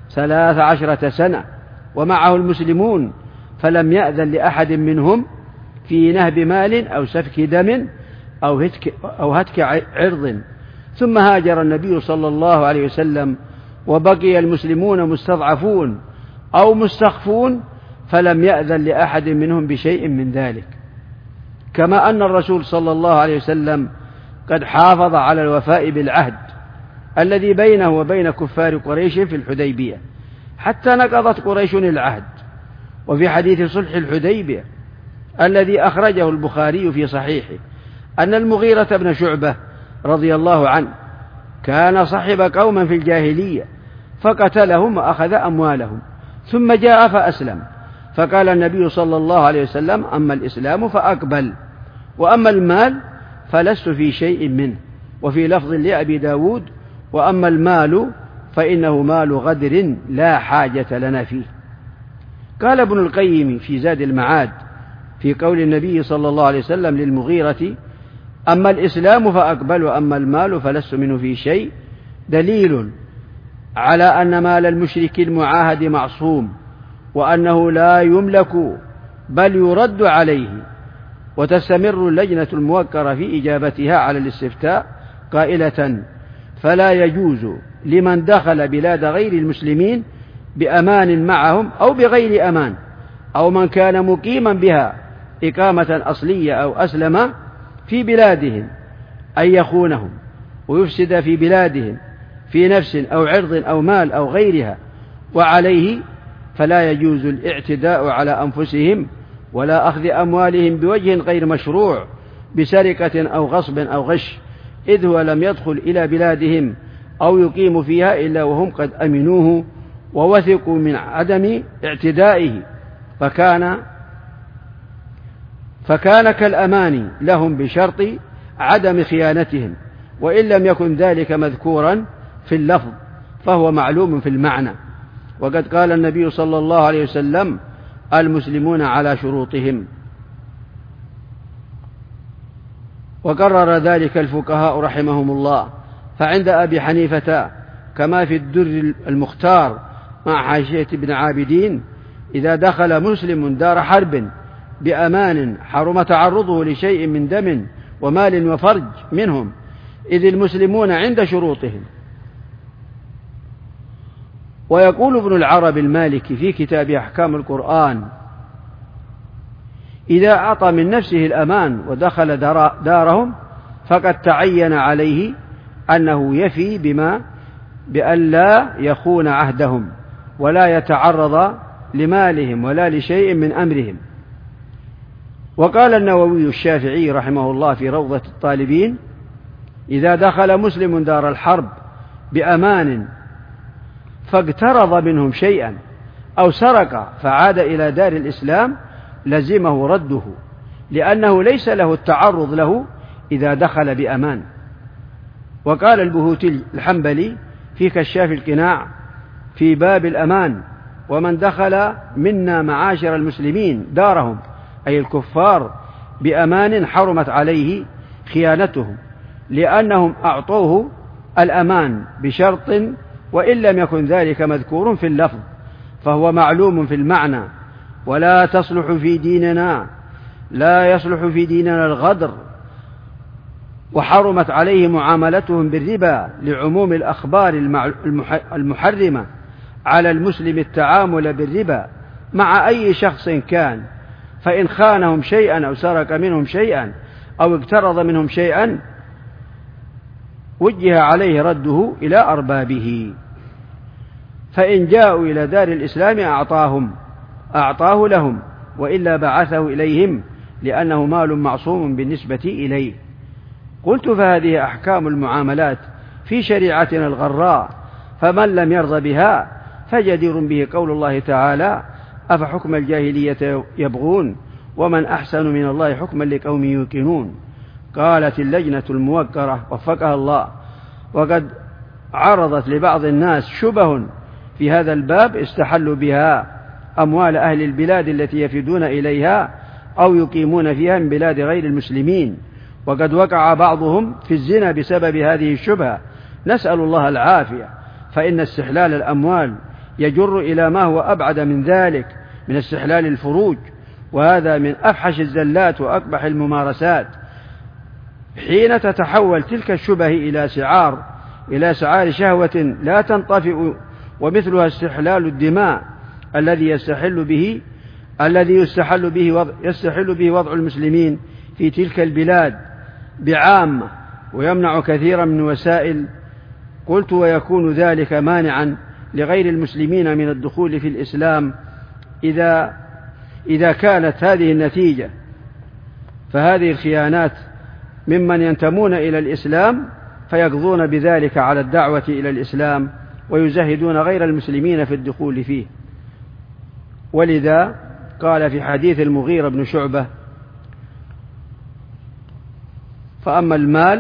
13 سنة ومعه المسلمون، فلم يأذن لأحد منهم في نهب مال أو سفك دم أو هتك عرض. ثم هاجر النبي صلى الله عليه وسلم وبقي المسلمون مستضعفون أو مستخفون، فلم يأذن لأحد منهم بشيء من ذلك. كما أن الرسول صلى الله عليه وسلم قد حافظ على الوفاء بالعهد الذي بينه وبين كفار قريش في الحديبية حتى نقضت قريش العهد. وفي حديث صلح الحديبية الذي أخرجه البخاري في صحيحه أن المغيرة بن شعبة رضي الله عنه كان صحب قوما في الجاهلية فقتلهم وأخذ أموالهم ثم جاء فأسلم، فقال النبي صلى الله عليه وسلم: أما الإسلام فأقبل، وأما المال فلست في شيء منه. وفي لفظ لأبي داود: وأما المال فإنه مال غدر لا حاجة لنا فيه. قال ابن القيم في زاد المعاد في قول النبي صلى الله عليه وسلم للمغيرة: أما الإسلام فأقبل وأما المال فلست منه في شيء، دليل على أن مال المشرك المعاهد معصوم وأنه لا يملك بل يرد عليه. وتستمر اللجنة الموقرة في إجابتها على الاستفتاء قائلة: فلا يجوز لمن دخل بلاد غير المسلمين بأمان معهم أو بغير أمان، أو من كان مقيما بها إقامة أصلية أو أسلم في بلادهم، أن يخونهم ويفسد في بلادهم في نفس أو عرض أو مال أو غيرها. وعليه فلا يجوز الاعتداء على أنفسهم ولا أخذ أموالهم بوجه غير مشروع بسرقة أو غصب أو غش، إذ هو لم يدخل إلى بلادهم أو يقيم فيها إلا وهم قد أمنوه ووثقوا من عدم اعتدائه، فكان كالأمان لهم بشرط عدم خيانتهم، وإن لم يكن ذلك مذكورا في اللفظ فهو معلوم في المعنى. وقد قال النبي صلى الله عليه وسلم: المسلمون على شروطهم. وقرر ذلك الفقهاء رحمهم الله. فعند أبي حنيفة كما في الدر المختار مع حاشية ابن عابدين: إذا دخل مسلم دار حرب بأمان حرم تعرضه لشيء من دم ومال وفرج منهم، إذ المسلمون عند شروطهم. ويقول ابن العربي المالكي في كتاب أحكام القرآن: إذا أعطى من نفسه الأمان ودخل دارهم فقد تعين عليه أنه يفي بأن لا يخون عهدهم ولا يتعرض لمالهم ولا لشيء من أمرهم. وقال النووي الشافعي رحمه الله في روضة الطالبين: إذا دخل مسلم دار الحرب بأمان فاقترض منهم شيئا أو سرق فعاد إلى دار الإسلام لزمه رده، لأنه ليس له التعرض له إذا دخل بأمان. وقال البهوتي الحنبلي في كشاف القناع في باب الأمان: ومن دخل منا معاشر المسلمين دارهم، أي الكفار، بأمان حرمت عليه خيانتهم، لأنهم أعطوه الأمان بشرط، وإن لم يكن ذلك مذكور في اللفظ فهو معلوم في المعنى. لا يصلح في ديننا الغدر. وحرمت عليه معاملتهم بالربا لعموم الأخبار المحرمة على المسلم التعامل بالربا مع أي شخص كان، فإن خانهم شيئا أو سرق منهم شيئا أو اقترض منهم شيئا وجه عليه رده إلى أربابه، فإن جاءوا إلى دار الإسلام أعطاه لهم، وإلا بعثه إليهم، لأنه مال معصوم بالنسبة إليه. قلت: فهذه أحكام المعاملات في شريعتنا الغراء، فمن لم يرضى بها فجدير به قول الله تعالى: أفحكم الجاهلية يبغون ومن أحسن من الله حكما لقوم يوقنون. قالت اللجنة الموقرة وفقها الله: وقد عرضت لبعض الناس شبه في هذا الباب استحلوا بها أموال أهل البلاد التي يفدون إليها أو يقيمون فيها من بلاد غير المسلمين، وقد وقع بعضهم في الزنا بسبب هذه الشبهة، نسأل الله العافية. فإن استحلال الأموال يجر إلى ما هو أبعد من ذلك من استحلال الفروج، وهذا من أفحش الزلات وأقبح الممارسات. حين تتحول تلك الشبه إلى سعار شهوة لا تنطفئ، ومثلها استحلال الدماء الذي يستحل به وضع المسلمين في تلك البلاد بعامة، ويمنع كثيرا من وسائل. قلت: ويكون ذلك مانعا لغير المسلمين من الدخول في الإسلام إذا كانت هذه النتيجة. فهذه الخيانات ممن ينتمون إلى الإسلام فيقضون بذلك على الدعوة إلى الإسلام ويزهدون غير المسلمين في الدخول فيه. ولذا قال في حديث المغيرة بن شعبة: فأما المال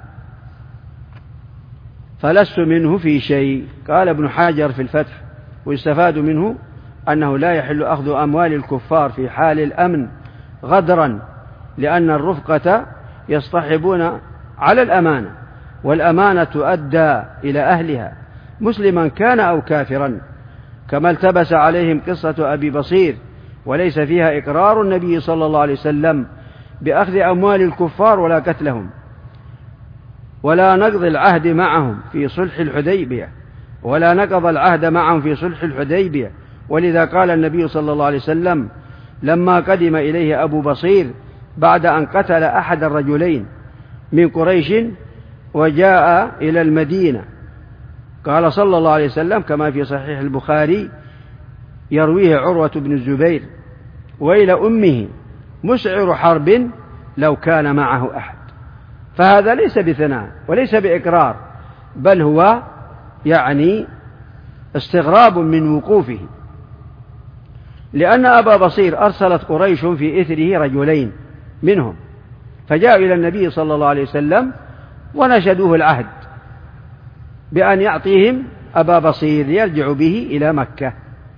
فلست منه في شيء. قال ابن حجر في الفتح: ويستفاد منه أنه لا يحل أخذ أموال الكفار في حال الأمن غدرا، لأن الرفقة يصطحبون على الأمانة، والأمانة تؤدى إلى أهلها مسلما كان أو كافرا، كما التبس عليهم قصة أبي بصير، وليس فيها إقرار النبي صلى الله عليه وسلم بأخذ أموال الكفار ولا قتلهم، ولا نقض العهد معهم في صلح الحديبية، ولذا قال النبي صلى الله عليه وسلم لما قدم إليه أبو بصير بعد أن قتل أحد الرجلين من قريش وجاء إلى المدينة، قال صلى الله عليه وسلم كما في صحيح البخاري يرويه عروة بن الزبير: وإلى أمه مسعر حرب لو كان معه أحد. فهذا ليس بثناء وليس بإقرار، بل هو يعني استغراب من وقوفه، لأن أبا بصير أرسلت قريش في إثره رجلين منهم فجاءوا إلى النبي صلى الله عليه وسلم ونشدوه العهد بأن يعطيهم أبا بصير يرجع به إلى مكة.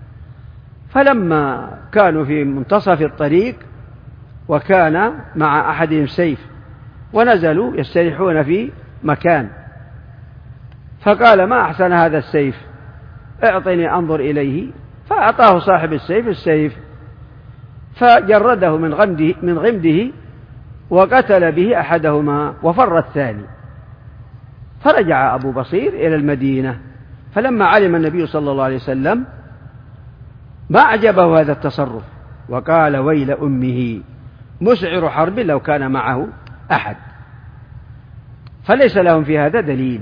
فلما كانوا في منتصف الطريق وكان مع أحدهم سيف ونزلوا يستريحون في مكان، فقال: ما أحسن هذا السيف، اعطني أنظر إليه. فأعطاه صاحب السيف فجرده من غمده وقتل به أحدهما وفر الثاني. فرجع أبو بصير إلى المدينة، فلما علم النبي صلى الله عليه وسلم ما أعجبه هذا التصرف، وقال: ويل أمه، مسعر حرب لو كان معه أحد. فليس لهم في هذا دليل.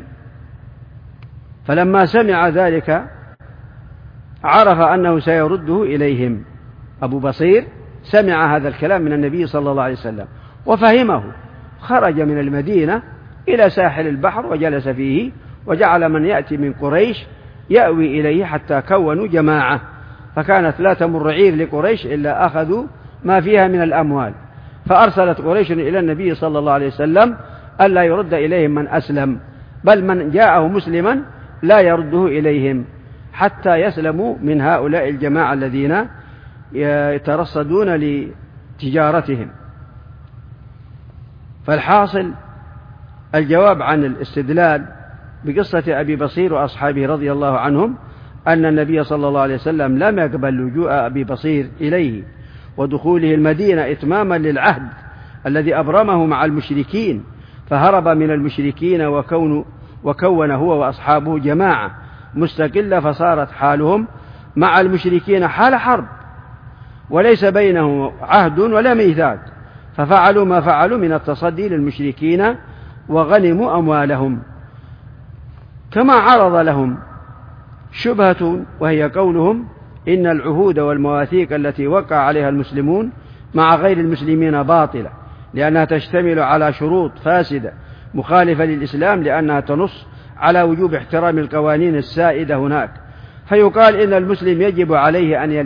فلما سمع ذلك عرف أنه سيرده إليهم. أبو بصير سمع هذا الكلام من النبي صلى الله عليه وسلم وفهمه، خرج من المدينة إلى ساحل البحر وجلس فيه، وجعل من يأتي من قريش يأوي إليه حتى كونوا جماعة، فكانت لا تمر عير لقريش إلا أخذوا ما فيها من الأموال. فأرسلت قريش إلى النبي صلى الله عليه وسلم ألا يرد إليهم من أسلم، بل من جاءه مسلما لا يرده إليهم حتى يسلموا من هؤلاء الجماعة الذين يترصدون لتجارتهم. فالحاصل الجواب عن الاستدلال بقصة أبي بصير وأصحابه رضي الله عنهم أن النبي صلى الله عليه وسلم لم يقبل لجوء أبي بصير إليه ودخوله المدينة إتماما للعهد الذي أبرمه مع المشركين، فهرب من المشركين وكون هو وأصحابه جماعة مستقلة، فصارت حالهم مع المشركين حال حرب وليس بينهم عهد ولا ميثاق، ففعلوا ما فعلوا من التصدي للمشركين وغنموا أموالهم. كما عرض لهم شبهة وهي قولهم إن العهود والمواثيق التي وقع عليها المسلمون مع غير المسلمين باطلة، لأنها تشتمل على شروط فاسدة مخالفة للإسلام، لأنها تنص على وجوب احترام القوانين السائدة هناك. فيقال إن المسلم يجب عليه أن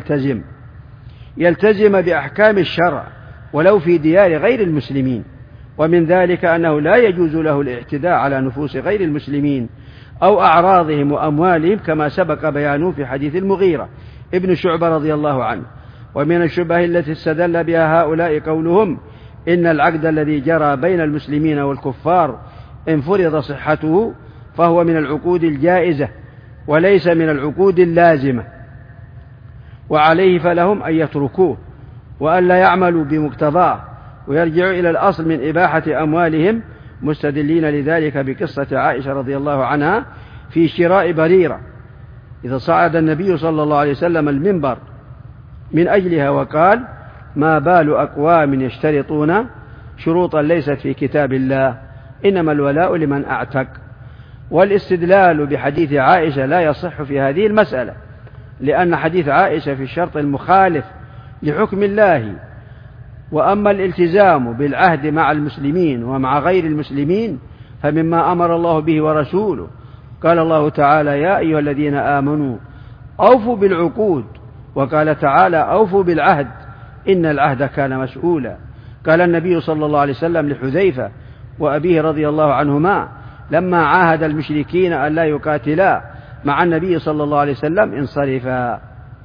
يلتزم بأحكام الشرع ولو في ديار غير المسلمين، ومن ذلك أنه لا يجوز له الاعتداء على نفوس غير المسلمين أو أعراضهم وأموالهم، كما سبق بيانه في حديث المغيرة ابن شعبة رضي الله عنه. ومن الشبه التي استدل بها هؤلاء قولهم إن العقد الذي جرى بين المسلمين والكفار إن فرض صحته فهو من العقود الجائزة وليس من العقود اللازمة، وعليه فلهم أن يتركوه وأن لا يعملوا بمقتضاه ويرجعوا إلى الأصل من إباحة أموالهم، مستدلين لذلك بقصة عائشة رضي الله عنها في شراء بريرة إذا صعد النبي صلى الله عليه وسلم المنبر من أجلها وقال: ما بال أقوام يشترطون شروطا ليست في كتاب الله، إنما الولاء لمن أعتق. والاستدلال بحديث عائشة لا يصح في هذه المسألة، لأن حديث عائشة في الشرط المخالف لحكم الله. وأما الالتزام بالعهد مع المسلمين ومع غير المسلمين فمما أمر الله به ورسوله. قال الله تعالى: يا أيها الذين آمنوا أوفوا بالعقود، وقال تعالى: أوفوا بالعهد إن العهد كان مسؤولا. قال النبي صلى الله عليه وسلم لحذيفة وأبيه رضي الله عنهما لما عاهد المشركين أن لا يقاتلا مع النبي صلى الله عليه وسلم: انصرفا.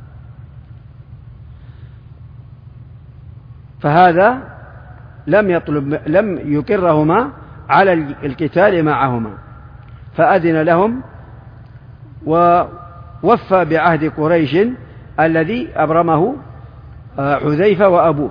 فهذا لم يقرهما على القتال معهما، فأذن لهم ووفى بعهد قريش الذي أبرمه حذيفة وأبوه.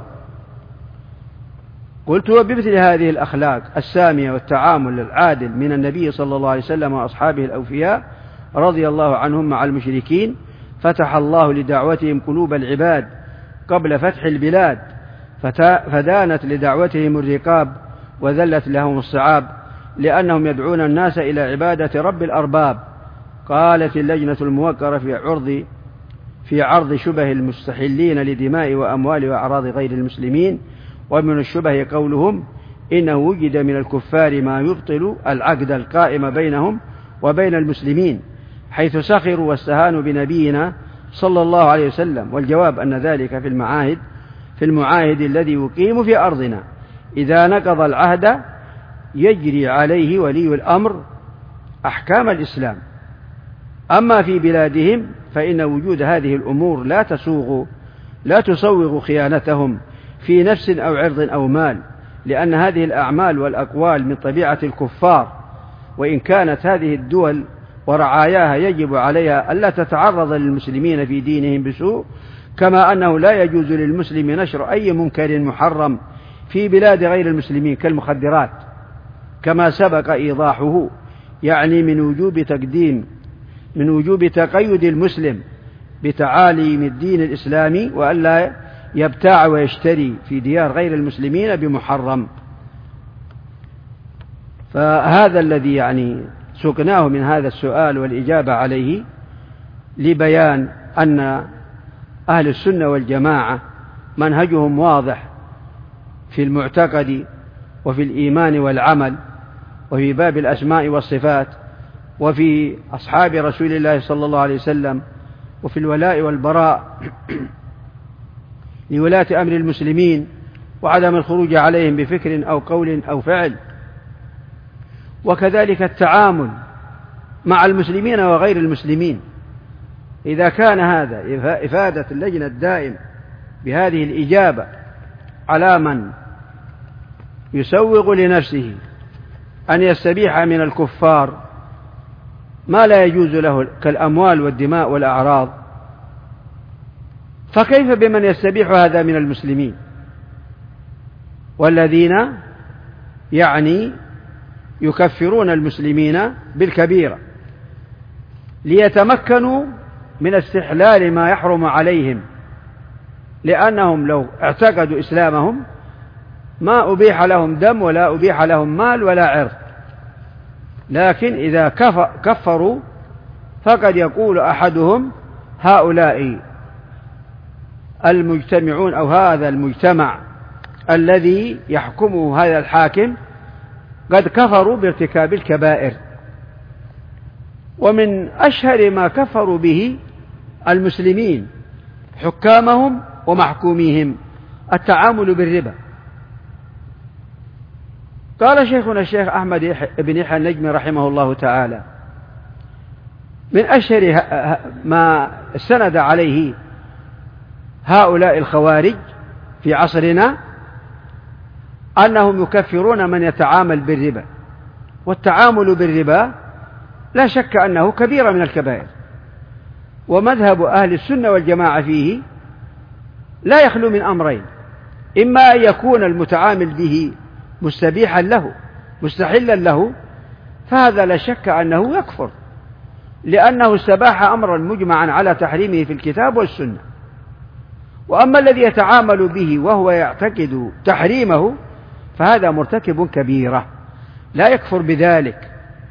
قلت: وبمثل هذه الأخلاق السامية والتعامل العادل من النبي صلى الله عليه وسلم وأصحابه الأوفياء رضي الله عنهم مع المشركين فتح الله لدعوتهم قلوب العباد قبل فتح البلاد، فدانت لدعوتهم الرقاب وذلت لهم الصعاب، لأنهم يدعون الناس إلى عبادة رب الأرباب. قالت اللجنة الموقرة في عرض شبه المستحلين لدماء وأموال وأعراض غير المسلمين: ومن الشبه قولهم إنه وجد من الكفار ما يبطل العقد القائم بينهم وبين المسلمين، حيث سخروا واستهانوا بنبينا صلى الله عليه وسلم. والجواب أن ذلك في المعاهد الذي يقيم في أرضنا، إذا نقض العهد يجري عليه ولي الأمر أحكام الإسلام. أما في بلادهم فإن وجود هذه الأمور لا تسوغ خيانتهم في نفس أو عرض أو مال، لأن هذه الأعمال والأقوال من طبيعة الكفار، وإن كانت هذه الدول ورعاياها يجب عليها ألا تتعرض للمسلمين في دينهم بسوء، كما أنه لا يجوز للمسلم نشر أي منكر محرم في بلاد غير المسلمين كالمخدرات، كما سبق إيضاحه، يعني من وجوب تقيد المسلم بتعاليم الدين الإسلامي، وألا يبتاع ويشتري في ديار غير المسلمين بمحرم. فهذا الذي يعني سقناه من هذا السؤال والإجابة عليه لبيان أن أهل السنة والجماعة منهجهم واضح في المعتقد وفي الإيمان والعمل، وفي باب الأسماء والصفات، وفي أصحاب رسول الله صلى الله عليه وسلم، وفي الولاء والبراء لولاة أمر المسلمين، وعدم الخروج عليهم بفكر أو قول أو فعل، وكذلك التعامل مع المسلمين وغير المسلمين. إذا كان هذا إفادة اللجنة الدائم بهذه الإجابة على من يسوغ لنفسه أن يستبيح من الكفار ما لا يجوز له كالأموال والدماء والأعراض، فكيف بمن يستبيح هذا من المسلمين، والذين يعني يكفرون المسلمين بالكبيرة ليتمكنوا من استحلال ما يحرم عليهم، لأنهم لو اعتقدوا إسلامهم ما أبيح لهم دم ولا أبيح لهم مال ولا عرض. لكن إذا كفروا فقد يقول أحدهم هؤلاء المجتمعون أو هذا المجتمع الذي يحكمه هذا الحاكم قد كفروا بارتكاب الكبائر. ومن أشهر ما كفروا به المسلمين حكامهم ومحكوميهم التعامل بالربا. قال شيخنا الشيخ أحمد بن يحيى النجمي رحمه الله تعالى: من أشهر ما استند عليه هؤلاء الخوارج في عصرنا أنهم يكفرون من يتعامل بالربا، والتعامل بالربا لا شك أنه كبيرة من الكبائر، ومذهب أهل السنة والجماعة فيه لا يخلو من أمرين: إما أن يكون المتعامل به مستبيحا له مستحلا له، فهذا لا شك أنه يكفر، لأنه استباح أمرا مجمعا على تحريمه في الكتاب والسنة. وأما الذي يتعامل به وهو يعتقد تحريمه فهذا مرتكب كبيرة لا يكفر بذلك.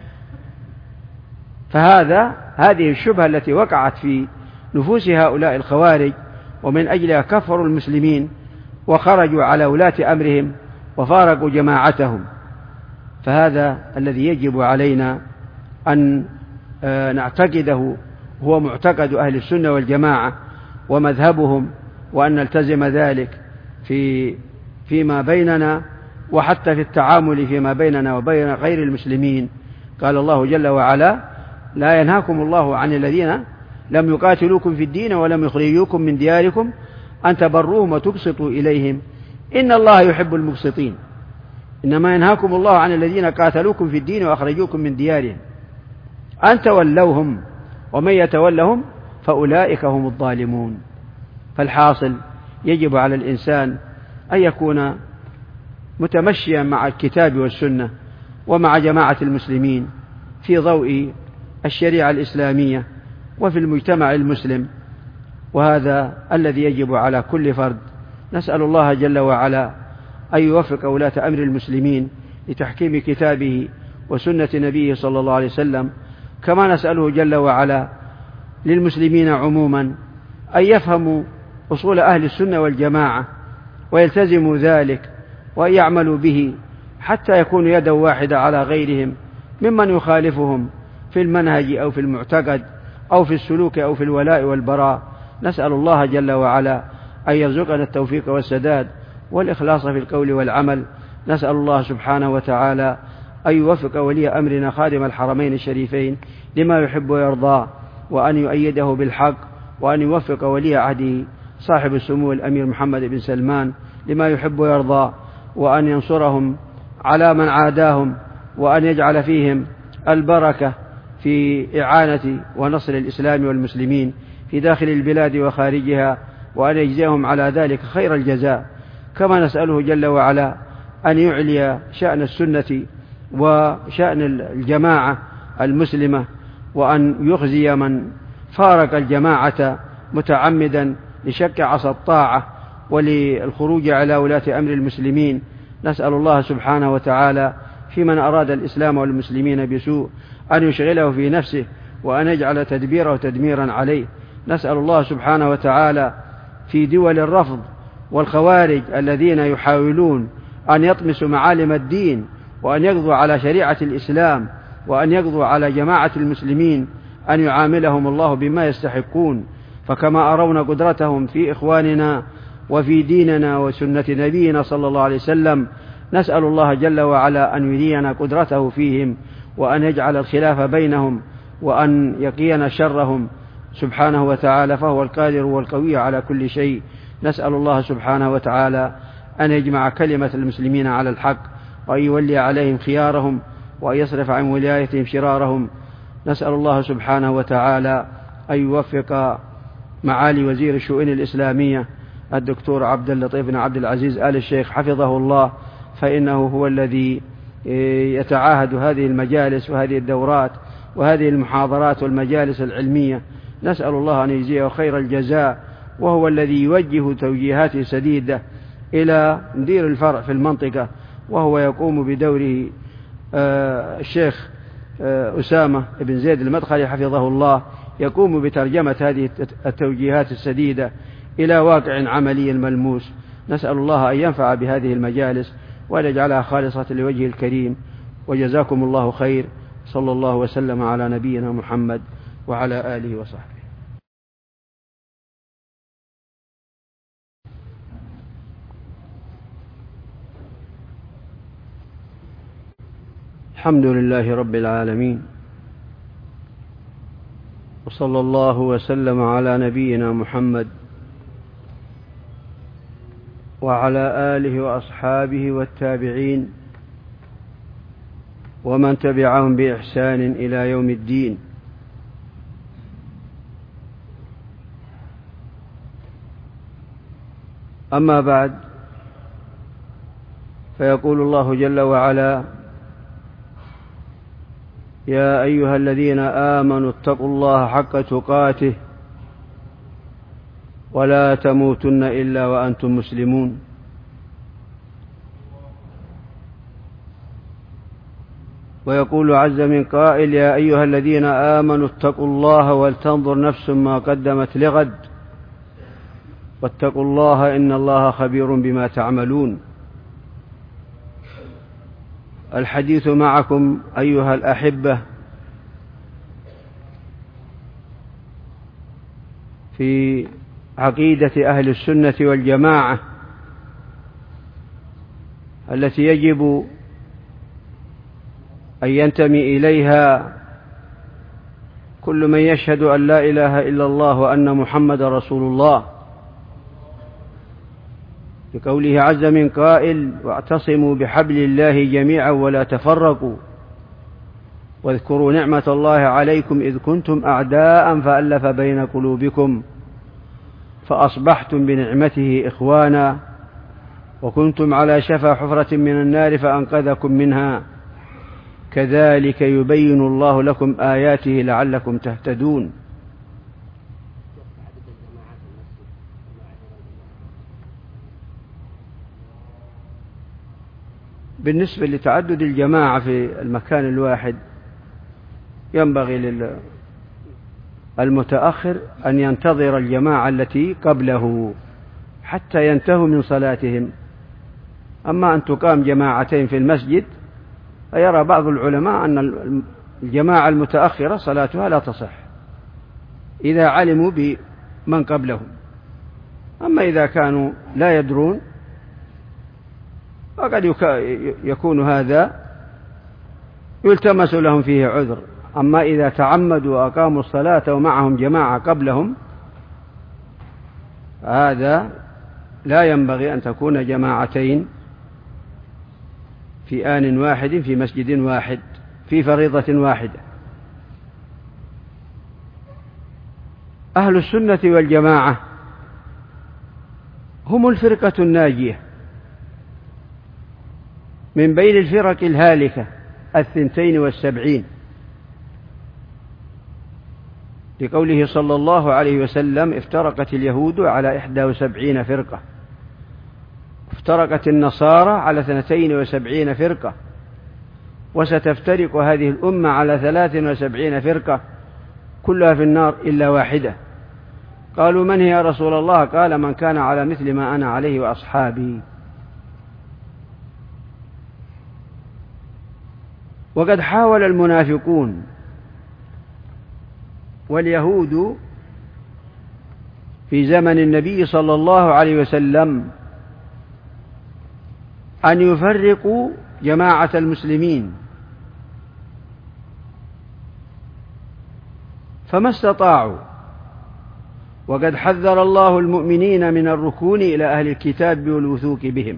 هذه الشبهة التي وقعت في نفوس هؤلاء الخوارج، ومن أجلها كفروا المسلمين وخرجوا على ولاة أمرهم وفارقوا جماعتهم. فهذا الذي يجب علينا أن نعتقده هو معتقد أهل السنة والجماعة ومذهبهم، وأن نلتزم ذلك فيما بيننا، وحتى في التعامل فيما بيننا وبين غير المسلمين. قال الله جل وعلا: لا ينهاكم الله عن الذين لم يقاتلوكم في الدين ولم يخرجوكم من دياركم أن تبروهم وتقسطوا إليهم إن الله يحب المقسطين. إنما ينهاكم الله عن الذين قاتلوكم في الدين وأخرجوكم من ديارهم أن تولوهم ومن يتولهم فأولئك هم الظالمون. فالحاصل يجب على الإنسان أن يكون متمشيا مع الكتاب والسنة ومع جماعة المسلمين في ضوء الشريعة الإسلامية وفي المجتمع المسلم، وهذا الذي يجب على كل فرد. نسأل الله جل وعلا أن يوفق ولاة أمر المسلمين لتحكيم كتابه وسنة نبيه صلى الله عليه وسلم، كما نسأله جل وعلا للمسلمين عموما أن يفهموا أصول أهل السنة والجماعة ويلتزموا ذلك وأن يعملوا به حتى يكون يدا واحدة على غيرهم ممن يخالفهم في المنهج أو في المعتقد أو في السلوك أو في الولاء والبراء. نسأل الله جل وعلا أن يرزقنا التوفيق والسداد والإخلاص في القول والعمل. نسأل الله سبحانه وتعالى أن يوفق ولي أمرنا خادم الحرمين الشريفين لما يحب ويرضى، وأن يؤيده بالحق، وأن يوفق ولي عهده صاحب السمو الأمير محمد بن سلمان لما يحب ويرضى، وأن ينصرهم على من عاداهم، وأن يجعل فيهم البركة في إعانة ونصر الإسلام والمسلمين في داخل البلاد وخارجها، وأن يجزيهم على ذلك خير الجزاء. كما نسأله جل وعلا أن يعلي شأن السنة وشأن الجماعة المسلمة، وأن يخزي من فارق الجماعة متعمدا لشق عصا الطاعة وللخروج على ولاة أمر المسلمين. نسأل الله سبحانه وتعالى في من أراد الإسلام والمسلمين بسوء أن يشغله في نفسه، وأن يجعل تدبيره تدميرا عليه. نسأل الله سبحانه وتعالى في دول الرفض والخوارج الذين يحاولون أن يطمسوا معالم الدين، وأن يقضوا على شريعة الإسلام، وأن يقضوا على جماعة المسلمين، أن يعاملهم الله بما يستحقون. فكما أرونا قدرتهم في إخواننا وفي ديننا وسنة نبينا صلى الله عليه وسلم، نسأل الله جل وعلا أن يرينا قدرته فيهم، وأن يجعل الخلاف بينهم، وأن يقينا شرهم سبحانه وتعالى، فهو القادر والقوي على كل شيء. نسأل الله سبحانه وتعالى أن يجمع كلمة المسلمين على الحق، وأن يولي عليهم خيارهم، وأن يصرف عن ولايتهم شرارهم. نسأل الله سبحانه وتعالى أن يوفق معالي وزير الشؤون الإسلامية الدكتور عبد اللطيف بن عبد العزيز آل الشيخ حفظه الله، فإنه هو الذي يتعاهد هذه المجالس وهذه الدورات وهذه المحاضرات والمجالس العلمية. نسأل الله أن يجزيه خير الجزاء، وهو الذي يوجه توجيهات سديدة إلى مدير الفرع في المنطقة، وهو يقوم بدوره الشيخ أسامة بن زيد المدخلي حفظه الله، يقوم بترجمة هذه التوجيهات السديدة إلى واقع عملي ملموس. نسأل الله أن ينفع بهذه المجالس وأن يجعلها خالصة لوجهه الكريم. وجزاكم الله خير. صلى الله وسلم على نبينا محمد وعلى آله وصحبه. الحمد لله رب العالمين، وصلى الله وسلم على نبينا محمد وعلى آله وأصحابه والتابعين ومن تبعهم بإحسان إلى يوم الدين. أما بعد، فيقول الله جل وعلا: يا أيها الذين آمنوا اتقوا الله حق تقاته ولا تموتن إلا وأنتم مسلمون. ويقول عز من قائل: يا أيها الذين آمنوا اتقوا الله ولتنظر نفس ما قدمت لغد واتقوا الله إن الله خبير بما تعملون. الحديث معكم أيها الأحبة في عقيدة أهل السنة والجماعة التي يجب أن ينتمي إليها كل من يشهد أن لا إله إلا الله وأن محمد رسول الله، بقوله عز من قائل: واعتصموا بحبل الله جميعا ولا تفرقوا واذكروا نعمة الله عليكم إذ كنتم أعداء فألف بين قلوبكم فأصبحتم بنعمته إخوانا وكنتم على شفا حفرة من النار فأنقذكم منها كذلك يبين الله لكم آياته لعلكم تهتدون. بالنسبة لتعدد الجماعة في المكان الواحد، ينبغي للمتأخر أن ينتظر الجماعة التي قبله حتى ينتهوا من صلاتهم، أما أن تقام جماعتين في المسجد فيرى بعض العلماء أن الجماعة المتأخرة صلاتها لا تصح إذا علموا بمن قبلهم. أما إذا كانوا لا يدرون فقد يكون هذا يلتمس لهم فيه عذر. أما إذا تعمدوا وأقاموا الصلاة ومعهم جماعة قبلهم هذا لا ينبغي أن تكون جماعتين في آن واحد في مسجد واحد في فريضة واحدة. أهل السنة والجماعة هم الفرقة الناجية من بين الفرق الهالكة 72، لقوله صلى الله عليه وسلم: افترقت اليهود على 71 فرقة، افترقت النصارى على 72 فرقة، وستفترق هذه الأمة على 73 فرقة كلها في النار إلا واحدة. قالوا: من هي يا رسول الله؟ قال: من كان على مثل ما أنا عليه وأصحابي. وقد حاول المنافقون واليهود في زمن النبي صلى الله عليه وسلم أن يفرقوا جماعة المسلمين، فما استطاعوا، وقد حذر الله المؤمنين من الركون إلى أهل الكتاب والوثوق بهم.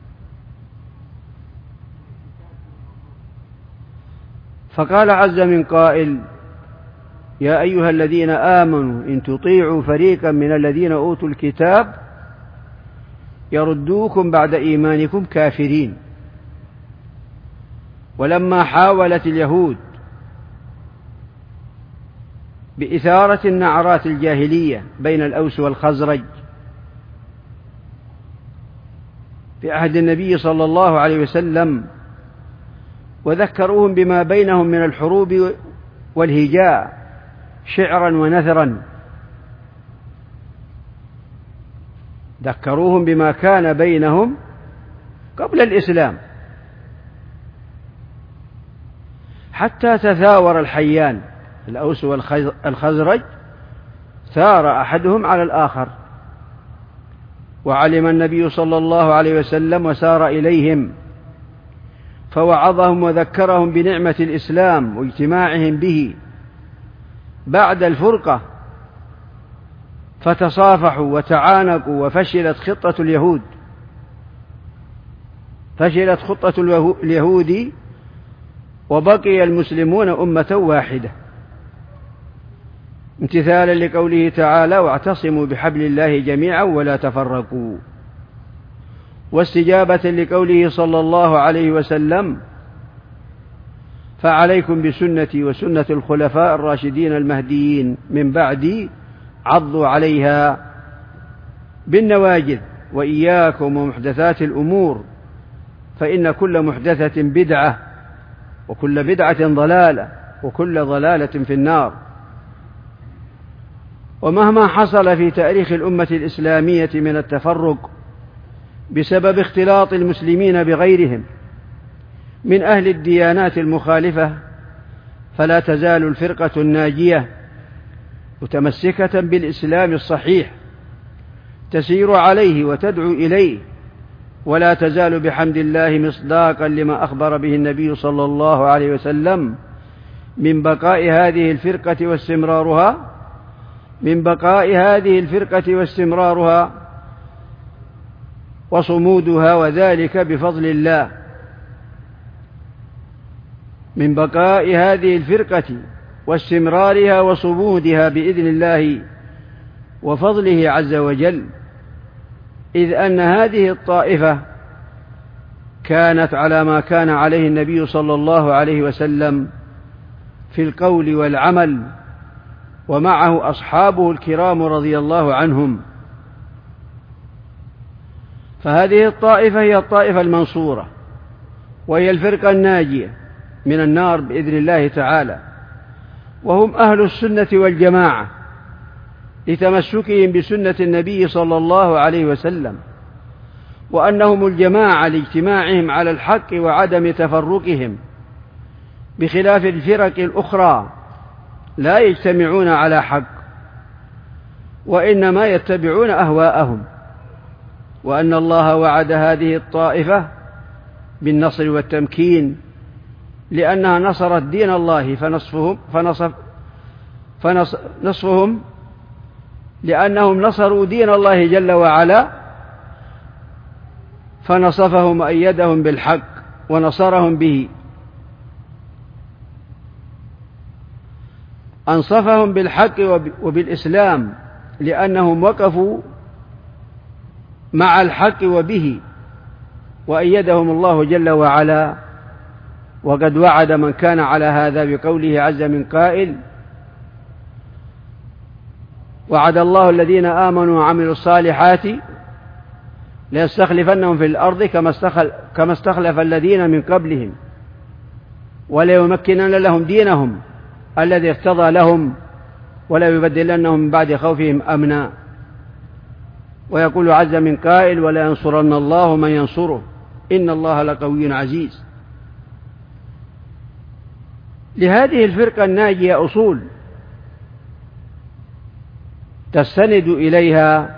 فقال عز من قائل: يا أيها الذين آمنوا إن تطيعوا فريقا من الذين أوتوا الكتاب يردوكم بعد إيمانكم كافرين. ولما حاولت اليهود بإثارة النعرات الجاهلية بين الأوس والخزرج في عهد النبي صلى الله عليه وسلم وذكروهم بما بينهم من الحروب والهجاء شعرا ونثرا، ذكروهم بما كان بينهم قبل الإسلام حتى تثاور الحيان الأوس والخزرج، ثار أحدهم على الآخر، وعلم النبي صلى الله عليه وسلم وسار إليهم فوعظهم وذكرهم بنعمة الإسلام واجتماعهم به بعد الفرقة، فتصافحوا وتعانقوا وفشلت خطة اليهود، فشلت خطة اليهود وبقي المسلمون أمة واحدة، امتثالا لقوله تعالى: واعتصموا بحبل الله جميعا ولا تفرقوا، واستجابة لقوله صلى الله عليه وسلم: فعليكم بسنتي وسنة الخلفاء الراشدين المهديين من بعدي عضوا عليها بالنواجذ وإياكم ومحدثات الأمور فإن كل محدثة بدعة وكل بدعة ضلالة وكل ضلالة في النار. ومهما حصل في تاريخ الأمة الإسلامية من التفرق بسبب اختلاط المسلمين بغيرهم من أهل الديانات المخالفة، فلا تزال الفرقة الناجية متمسكة بالإسلام الصحيح تسير عليه وتدعو إليه، ولا تزال بحمد الله مصداقا لما أخبر به النبي صلى الله عليه وسلم من بقاء هذه الفرقة واستمرارها وصمودها، وذلك بفضل الله، من بقاء هذه الفرقة واستمرارها وصمودها بإذن الله وفضله عز وجل، إذ أن هذه الطائفة كانت على ما كان عليه النبي صلى الله عليه وسلم في القول والعمل، ومعه أصحابه الكرام رضي الله عنهم. فهذه الطائفة هي الطائفة المنصورة، وهي الفرقة الناجية من النار بإذن الله تعالى، وهم أهل السنة والجماعة لتمسكهم بسنة النبي صلى الله عليه وسلم وأنهم الجماعة لاجتماعهم على الحق وعدم تفرقهم، بخلاف الفرق الأخرى لا يجتمعون على حق وإنما يتبعون أهواءهم، وأن الله وعد هذه الطائفة بالنصر والتمكين لأنها نصرت دين الله فنصفهم لأنهم نصروا دين الله جل وعلا فنصفهم وأيدهم بالحق ونصرهم به. أنصفهم بالحق وبالإسلام لأنهم وقفوا مع الحق وبه، وأيدهم الله جل وعلا. وقد وعد من كان على هذا بقوله عز من قائل: وعد الله الذين آمنوا وعملوا الصالحات ليستخلفنهم في الأرض كما استخلف الذين من قبلهم وليمكنن لهم دينهم الذي ارتضى لهم ولا يبدلنهم من بعد خوفهم أمنا. ويقول عز من قائل: ولا ينصرن الله من ينصره إن الله لقوي عزيز. لهذه الفرقة الناجية أصول تستند إليها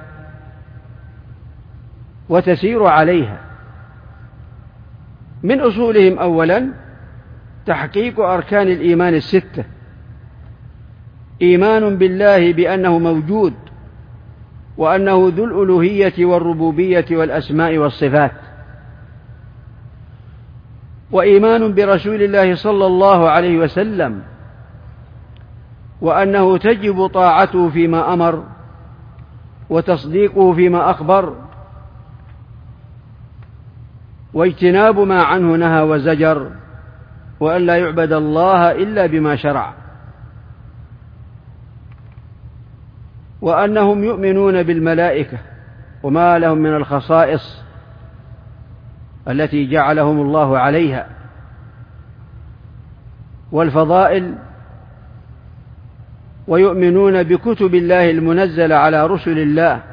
وتسير عليها. من أصولهم أولا تحقيق أركان الإيمان الستة: إيمان بالله بأنه موجود وأنه ذو الألوهية والربوبية والأسماء والصفات، وإيمان برسول الله صلى الله عليه وسلم وأنه تجب طاعته فيما أمر وتصديقه فيما أخبر واجتناب ما عنه نهى وزجر، وأن لا يعبد الله إلا بما شرع، وأنهم يؤمنون بالملائكة وما لهم من الخصائص التي جعلهم الله عليها والفضائل، ويؤمنون بكتب الله المنزلة على رسل الله،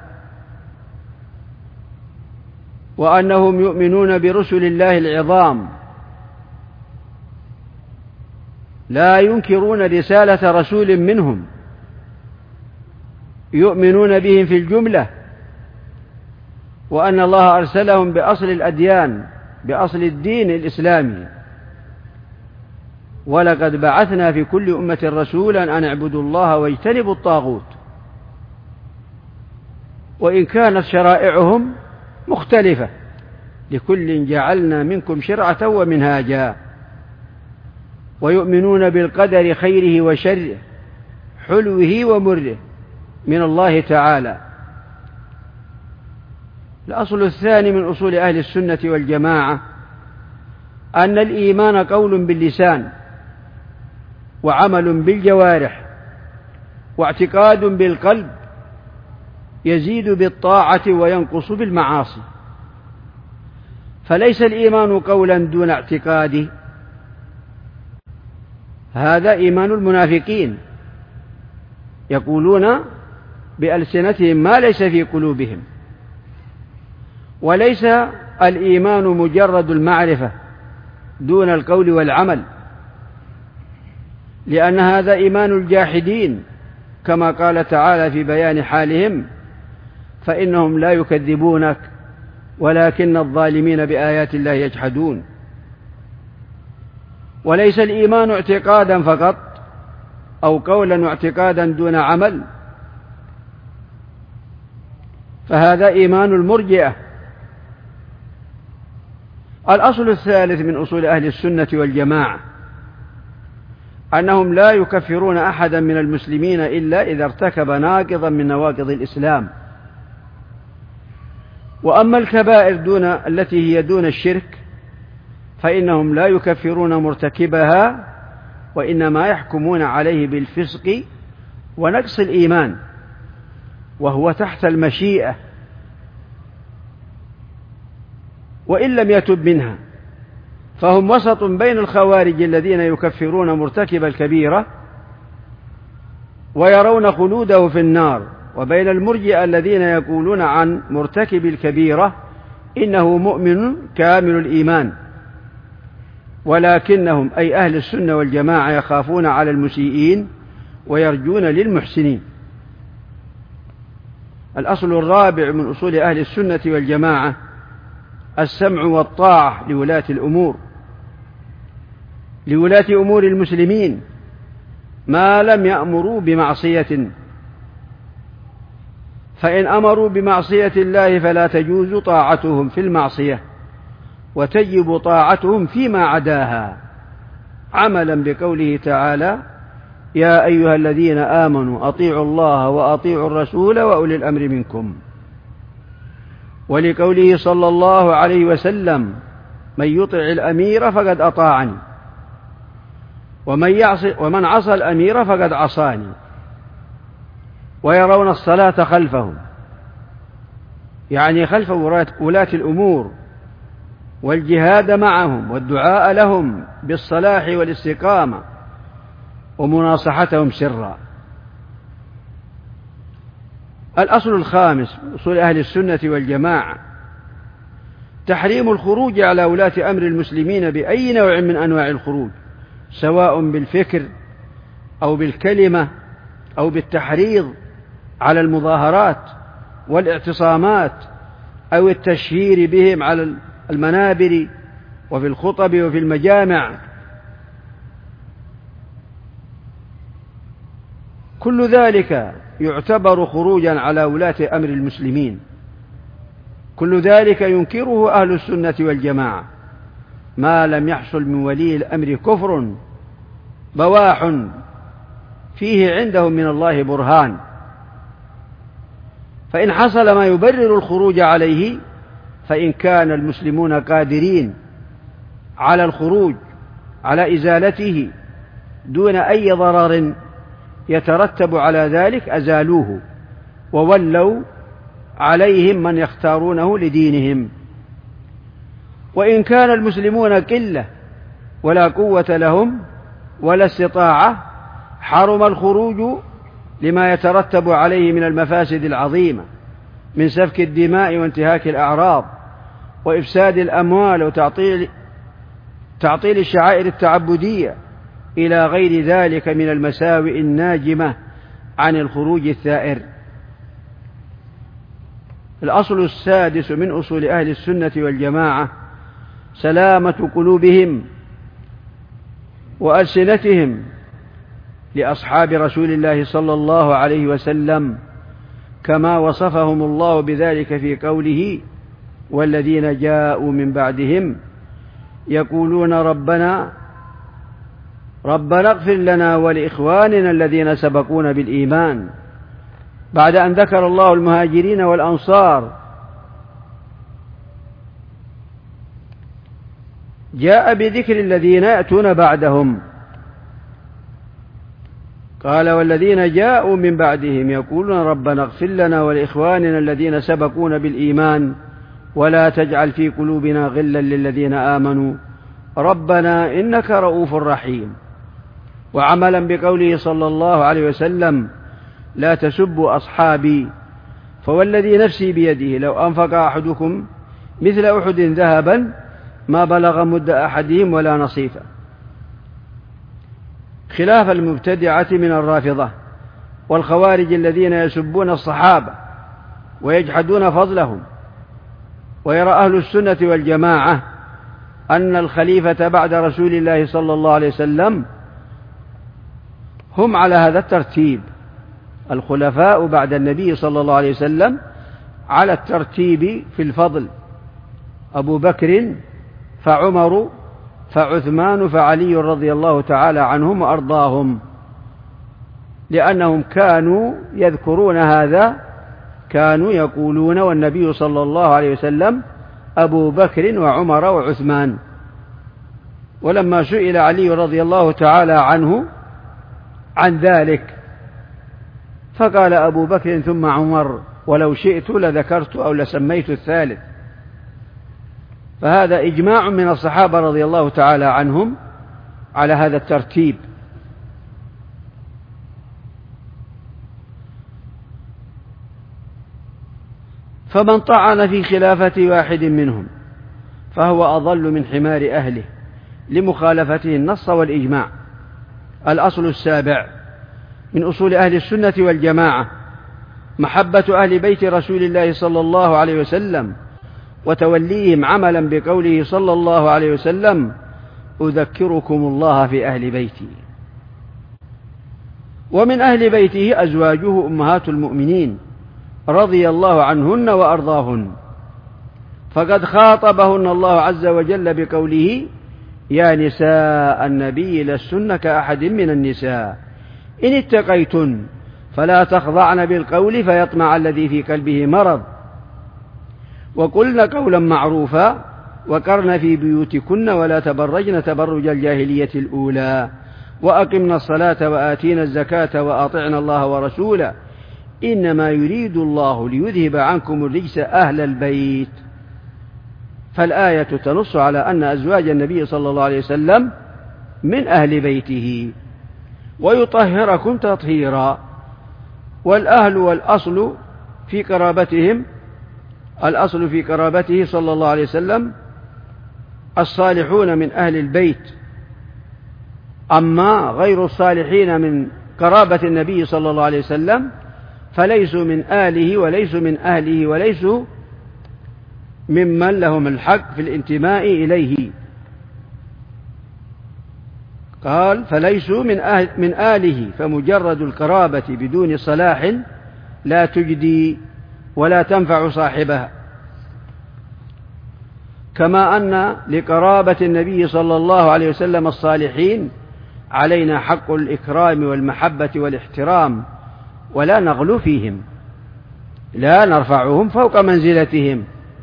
وأنهم يؤمنون برسل الله العظام لا ينكرون رسالة رسول منهم، يؤمنون بهم في الجملة، وأن الله أرسلهم بأصل الأديان بأصل الدين الإسلامي. ولقد بعثنا في كل أمة رسولا أن اعبدوا الله واجتنبوا الطاغوت، وإن كانت شرائعهم مختلفة لكل جعلنا منكم شرعة ومنهاجا، ويؤمنون بالقدر خيره وشره حلوه ومره من الله تعالى. الأصل الثاني من أصول أهل السنة والجماعة أن الإيمان قول باللسان وعمل بالجوارح واعتقاد بالقلب، يزيد بالطاعة وينقص بالمعاصي. فليس الإيمان قولا دون اعتقاد، هذا إيمان المنافقين، يقولون بألسنتهم ما ليس في قلوبهم. وليس الإيمان مجرد المعرفة دون القول والعمل، لأن هذا إيمان الجاحدين، كما قال تعالى في بيان حالهم: فإنهم لا يكذبونك ولكن الظالمين بآيات الله يجحدون. وليس الإيمان اعتقادا فقط أو قولا واعتقادا دون عمل، فهذا إيمان المرجئة. الأصل الثالث من أصول أهل السنة والجماعة أنهم لا يكفرون أحدا من المسلمين إلا إذا ارتكب ناقضا من نواقض الإسلام. وأما الكبائر التي هي دون الشرك فإنهم لا يكفرون مرتكبها، وإنما يحكمون عليه بالفسق ونقص الإيمان، وهو تحت المشيئة وإن لم يتب منها. فهم وسط بين الخوارج الذين يكفرون مرتكب الكبيرة ويرون خلوده في النار، وبين المرجئة الذين يقولون عن مرتكب الكبيرة إنه مؤمن كامل الإيمان، ولكنهم أي أهل السنة والجماعة يخافون على المسيئين ويرجون للمحسنين. الأصل الرابع من أصول أهل السنة والجماعة السمع والطاعة لولاة الأمور، لولاة أمور المسلمين ما لم يأمروا بمعصية، فإن أمروا بمعصية الله فلا تجوز طاعتهم في المعصية، وتجب طاعتهم فيما عداها، عملا بقوله تعالى: يا أيها الذين آمنوا أطيعوا الله وأطيعوا الرسول وأولي الأمر منكم. ولقوله صلى الله عليه وسلم: من يطع الأمير فقد أطاعني، ومن عصى الأمير فقد عصاني. ويرون الصلاة خلفهم، يعني خلف ولاة الأمور، والجهاد معهم والدعاء لهم بالصلاح والاستقامة ومناصحتهم سرا. الأصل الخامس من أصول أهل السنة والجماعة تحريم الخروج على ولاة أمر المسلمين بأي نوع من أنواع الخروج، سواء بالفكر أو بالكلمة أو بالتحريض على المظاهرات والاعتصامات أو التشهير بهم على المنابر وفي الخطب وفي المجامع. كل ذلك يعتبر خروجا على ولاة أمر المسلمين، كل ذلك ينكره أهل السنة والجماعة ما لم يحصل من ولي الأمر كفر بواح فيه عندهم من الله برهان. فإن حصل ما يبرر الخروج عليه، فإن كان المسلمون قادرين على الخروج على إزالته دون أي ضرر يترتب على ذلك أزالوه، وولوا عليهم من يختارونه لدينهم. وإن كان المسلمون قلة ولا قوة لهم ولا استطاعة، حرم الخروج لما يترتب عليه من المفاسد العظيمة من سفك الدماء وانتهاك الأعراض وإفساد الأموال وتعطيل الشعائر التعبدية إلى غير ذلك من المساوئ الناجمة عن الخروج الثائر. الأصل السادس من أصول أهل السنة والجماعة سلامة قلوبهم وألسنتهم لأصحاب رسول الله صلى الله عليه وسلم، كما وصفهم الله بذلك في قوله: والذين جاءوا من بعدهم يقولون ربنا اغفر لنا ولإخواننا الذين سبقونا بالإيمان، بعد أن ذكر الله المهاجرين والأنصار جاء بذكر الذين يأتون بعدهم، قال: والذين جاءوا من بعدهم يقولون ربنا اغفر لنا ولإخواننا الذين سبقونا بالإيمان ولا تجعل في قلوبنا غلا للذين آمنوا ربنا إنك رؤوف رحيم. وعملا بقوله صلى الله عليه وسلم: لا تسبوا أصحابي فوالذي نفسي بيده لو أنفق أحدكم مثل أحد ذهبا ما بلغ مد أحدهم ولا نصيفه، خلاف المبتدعة من الرافضة والخوارج الذين يسبون الصحابة ويجحدون فضلهم. ويرى أهل السنة والجماعة أن الخليفة بعد رسول الله صلى الله عليه وسلم هم على هذا الترتيب، الخلفاء بعد النبي صلى الله عليه وسلم على الترتيب في الفضل: أبو بكر فعمر فعثمان فعلي رضي الله تعالى عنهم وأرضاهم، لأنهم كانوا يذكرون هذا، كانوا يقولون والنبي صلى الله عليه وسلم أبو بكر وعمر وعثمان. ولما سئل علي رضي الله تعالى عنه عن ذلك فقال أبو بكر ثم عمر، ولو شئت لذكرت أو لسميت الثالث. فهذا إجماع من الصحابة رضي الله تعالى عنهم على هذا الترتيب. فمن طعن في خلافة واحد منهم فهو أضل من حمار أهله لمخالفته النص والإجماع. الأصل السابع من أصول أهل السنة والجماعة محبة أهل بيت رسول الله صلى الله عليه وسلم وتوليهم عملا بقوله صلى الله عليه وسلم: أذكركم الله في أهل بيتي. ومن أهل بيته أزواجه أمهات المؤمنين رضي الله عنهن وأرضاهن، فقد خاطبهن الله عز وجل بقوله: يا نساء النبي لستن كأحد من النساء إن اتقيتن فلا تخضعن بالقول فيطمع الذي في قلبه مرض، وقلن قولا معروفا، وقرن في بيوتكن ولا تبرجن تبرج الجاهلية الأولى، وأقمنا الصلاة وآتينا الزكاة وأطعنا الله ورسوله إنما يريد الله ليذهب عنكم الرجس أهل البيت. فالآية تنص على أن أزواج النبي صلى الله عليه وسلم من أهل بيته ويطهركم تطهيرا. والأهل والأصل في قرابتهم، الأصل في قرابته صلى الله عليه وسلم الصالحون من أهل البيت، أما غير الصالحين من قرابة النبي صلى الله عليه وسلم فليسوا من آله وليسوا من أهله وليسوا ممن لهم الحق في الانتماء إليه. قال: فليسوا من آله، فمجرد القرابة بدون صلاح لا تجدي ولا تنفع صاحبها، كما أن لقرابة النبي صلى الله عليه وسلم الصالحين علينا حق الإكرام والمحبة والاحترام، ولا نغلو فيهم، لا نرفعهم فوق منزلتهم،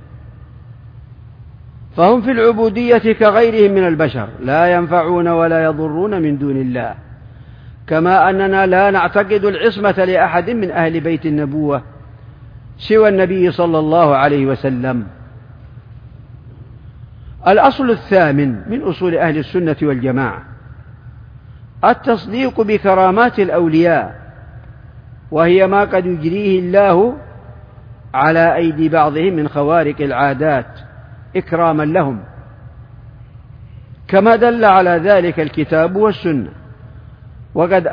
فهم في العبودية كغيرهم من البشر، لا ينفعون ولا يضرون من دون الله، كما أننا لا نعتقد العصمة لأحد من أهل بيت النبوة سوى النبي صلى الله عليه وسلم. الأصل الثامن من أصول أهل السنة والجماعة التصديق بكرامات الأولياء، وهي ما قد يجريه الله على أيدي بعضهم من خوارق العادات إكراما لهم، كما دل على ذلك الكتاب والسنة. وقد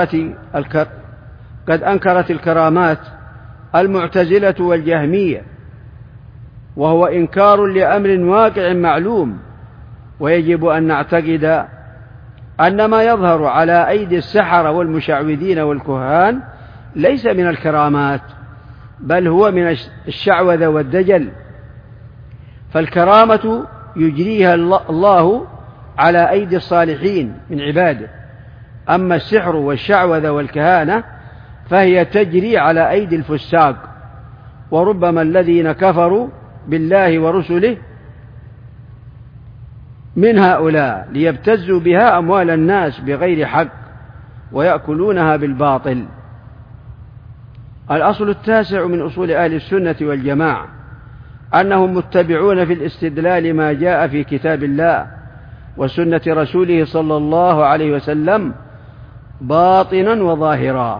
أنكرت الكرامات المعتزلة والجهمية، وهو إنكار لأمر واقع معلوم، ويجب أن نعتقد أن ما يظهر على أيدي السحرة والمشعوذين والكهان ليس من الكرامات، بل هو من الشعوذة والدجل، فالكرامة يجريها الله على أيدي الصالحين من عباده، أما السحر والشعوذة والكهانة فهي تجري على أيدي الفساق، وربما الذين كفروا بالله ورسله من هؤلاء ليبتزوا بها أموال الناس بغير حق ويأكلونها بالباطل. الأصل التاسع من أصول أهل السنة والجماعة أنهم متبعون في الاستدلال ما جاء في كتاب الله وسنة رسوله صلى الله عليه وسلم باطنا وظاهرا،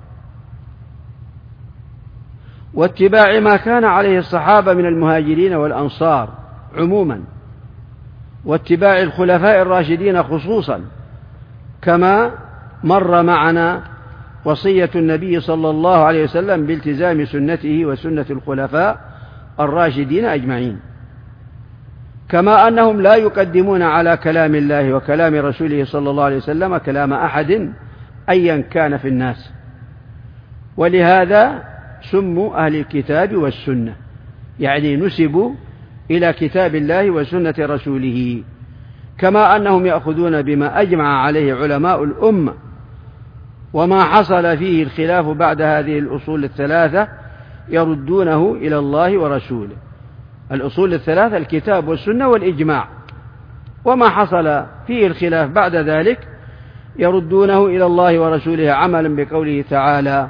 واتباع ما كان عليه الصحابة من المهاجرين والأنصار عموما، واتباع الخلفاء الراشدين خصوصا، كما مر معنا وصية النبي صلى الله عليه وسلم بالتزام سنته وسنة الخلفاء الراشدين أجمعين، كما أنهم لا يقدمون على كلام الله وكلام رسوله صلى الله عليه وسلم كلام أحد أيا كان في الناس، ولهذا سموا أهل الكتاب والسنة، يعني نسبوا إلى كتاب الله وسنة رسوله، كما أنهم يأخذون بما أجمع عليه علماء الأمة، وما حصل فيه الخلاف بعد هذه الأصول الثلاثة يردونه إلى الله ورسوله. الأصول الثلاثة الكتاب والسنة والإجماع، وما حصل فيه الخلاف بعد ذلك يردونه إلى الله ورسوله عملا بقوله تعالى: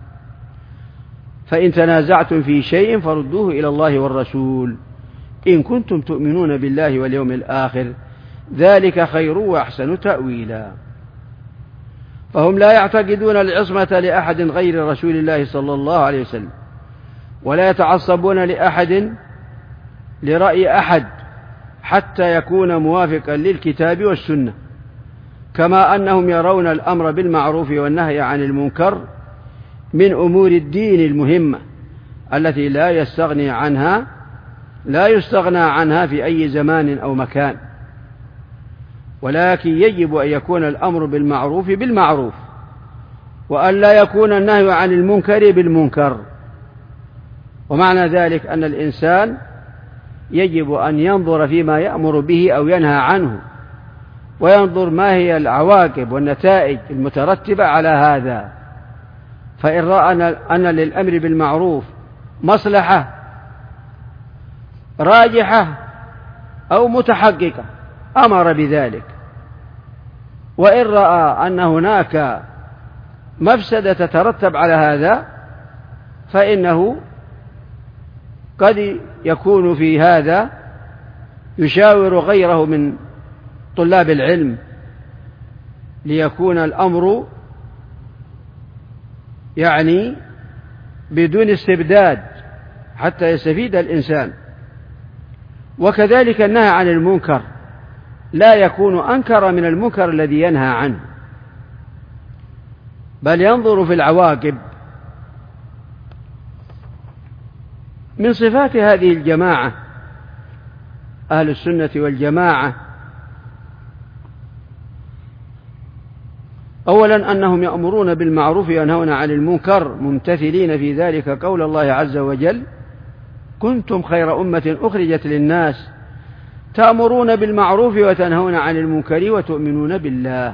فإن تنازعتم في شيء فردوه إلى الله والرسول إن كنتم تؤمنون بالله واليوم الآخر ذلك خير وأحسن تأويلا. فهم لا يعتقدون العصمة لأحد غير رسول الله صلى الله عليه وسلم، ولا يتعصبون لرأي أحد حتى يكون موافقا للكتاب والسنة، كما أنهم يرون الأمر بالمعروف والنهي عن المنكر من أمور الدين المهمة التي لا يستغنى عنها في أي زمان أو مكان، ولكن يجب أن يكون الأمر بالمعروف بالمعروف، وأن لا يكون النهي عن المنكر بالمنكر. ومعنى ذلك أن الإنسان يجب أن ينظر فيما يأمر به أو ينهى عنه، وينظر ما هي العواقب والنتائج المترتبة على هذا، فإن رأى أن للأمر بالمعروف مصلحة راجحة أو متحققة أمر بذلك، وإن رأى أن هناك مفسدة تترتب على هذا فإنه قد يكون في هذا يشاور غيره من طلاب العلم ليكون الأمر بدون استبداد حتى يستفيد الإنسان. وكذلك النهي عن المنكر لا يكون أنكر من المنكر الذي ينهى عنه، بل ينظر في العواقب. من صفات هذه الجماعة أهل السنة والجماعة أولا أنهم يأمرون بالمعروف وينهون عن المنكر، ممتثلين في ذلك قول الله عز وجل: كنتم خير أمة أخرجت للناس تأمرون بالمعروف وتنهون عن المنكر وتؤمنون بالله.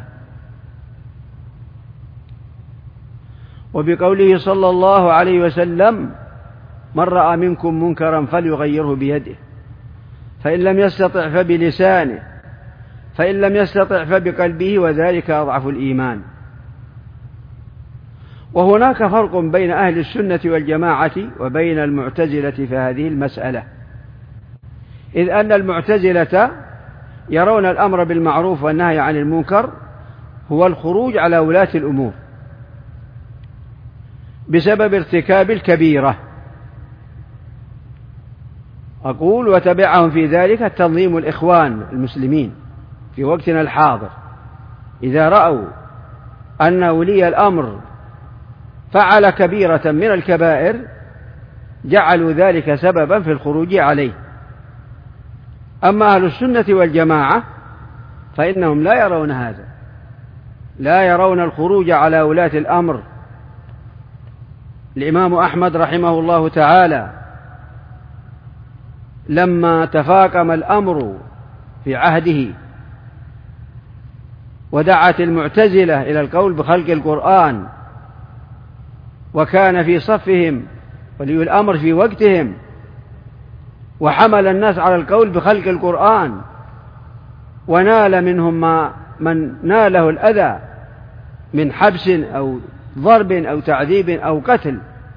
وبقوله صلى الله عليه وسلم: من رأى منكم منكرا فليغيره بيده، فإن لم يستطع فبلسانه، فإن لم يستطع فبقلبه، وذلك أضعف الإيمان. وهناك فرق بين أهل السنة والجماعة وبين المعتزلة في هذه المسألة، إذ أن المعتزلة يرون الأمر بالمعروف والنهي عن المنكر هو الخروج على ولاة الأمور بسبب ارتكاب الكبيرة. أقول وتبعهم في ذلك تنظيم الإخوان المسلمين في وقتنا الحاضر، إذا رأوا أن ولي الأمر فعل كبيرة من الكبائر جعلوا ذلك سببا في الخروج عليه. أما أهل السنة والجماعة فإنهم لا يرون هذا، لا يرون الخروج على ولاة الأمر. الإمام أحمد رحمه الله تعالى لما تفاقم الأمر في عهده ودعت المعتزلة إلى القول بخلق القرآن، وكان في صفهم ولي الأمر في وقتهم، وحمل الناس على القول بخلق القرآن، ونال منهم من ناله الأذى من حبس أو ضرب أو تعذيب أو قتل.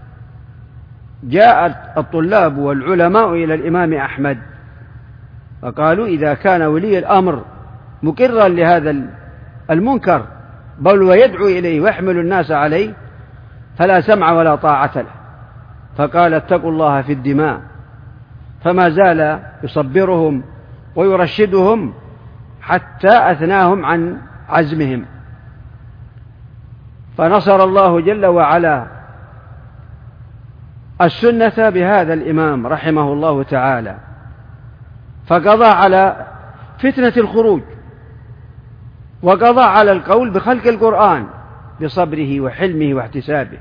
جاءت الطلاب والعلماء إلى الإمام أحمد فقالوا: إذا كان ولي الأمر مقرا لهذا المنكر بل ويدعو إليه ويحمل الناس عليه فلا سمع ولا طاعة له. فقال: اتقوا الله في الدماء. فما زال يصبرهم ويرشدهم حتى أثناهم عن عزمهم. فنصر الله جل وعلا السنة بهذا الإمام رحمه الله تعالى، فقضى على فتنة الخروج، وقضى على القول بخلق القرآن بصبره وحلمه واحتسابه،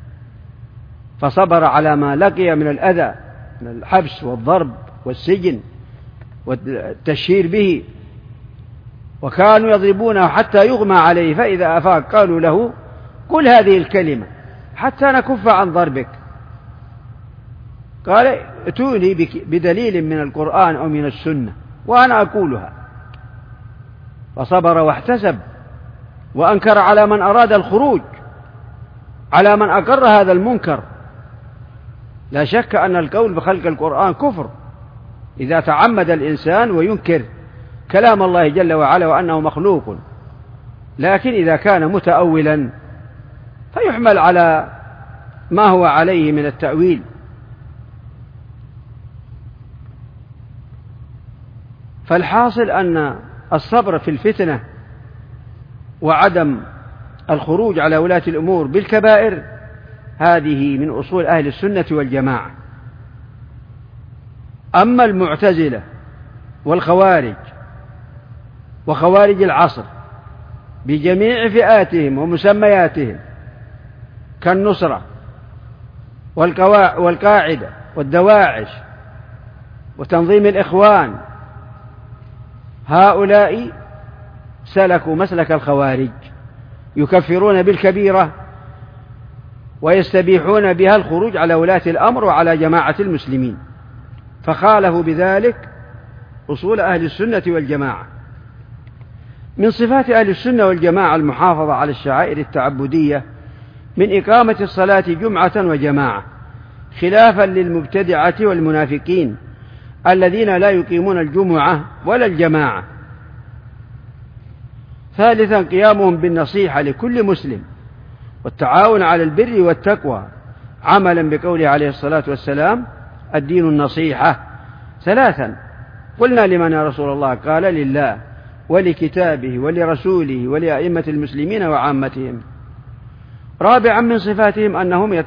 فصبر على ما لقي من الأذى من الحبس والضرب والسجن والتشهير به، وكانوا يضربونه حتى يغمى عليه، فإذا أفاق قالوا له: قل هذه الكلمة حتى نكف عن ضربك. قال: ائتوني بدليل من القرآن أو من السنة وأنا أقولها. فصبر واحتسب وأنكر على من أراد الخروج، على من أقر هذا المنكر. لا شك أن القول بخلق القرآن كفر إذا تعمد الإنسان وينكر كلام الله جل وعلا وأنه مخلوق، لكن إذا كان متأولا فيحمل على ما هو عليه من التأويل فالحاصل أن الصبر في الفتنة وعدم الخروج على ولاة الأمور بالكبائر هذه من أصول أهل السنة والجماعة. أما المعتزلة والخوارج وخوارج العصر بجميع فئاتهم ومسمياتهم كالنصرة والقاعدة والدواعش وتنظيم الإخوان، هؤلاء سلكوا مسلك الخوارج، يكفرون بالكبيرة ويستبيحون بها الخروج على ولاة الأمر وعلى جماعة المسلمين، فخالفوا بذلك أصول أهل السنة والجماعة. من صفات أهل السنة والجماعة المحافظة على الشعائر التعبدية من إقامة الصلاة جمعة وجماعة، خلافا للمبتدعة والمنافقين الذين لا يقيمون الجمعة ولا الجماعة. ثالثا قيامهم بالنصيحة لكل مسلم والتعاون على البر والتقوى، عملا بقوله عليه الصلاة والسلام: الدين النصيحة. ثلاثا قلنا: لمن يا رسول الله؟ قال: لله ولكتابه ولرسوله ولأئمة المسلمين وعامتهم. رابعا من صفاتهم أنهم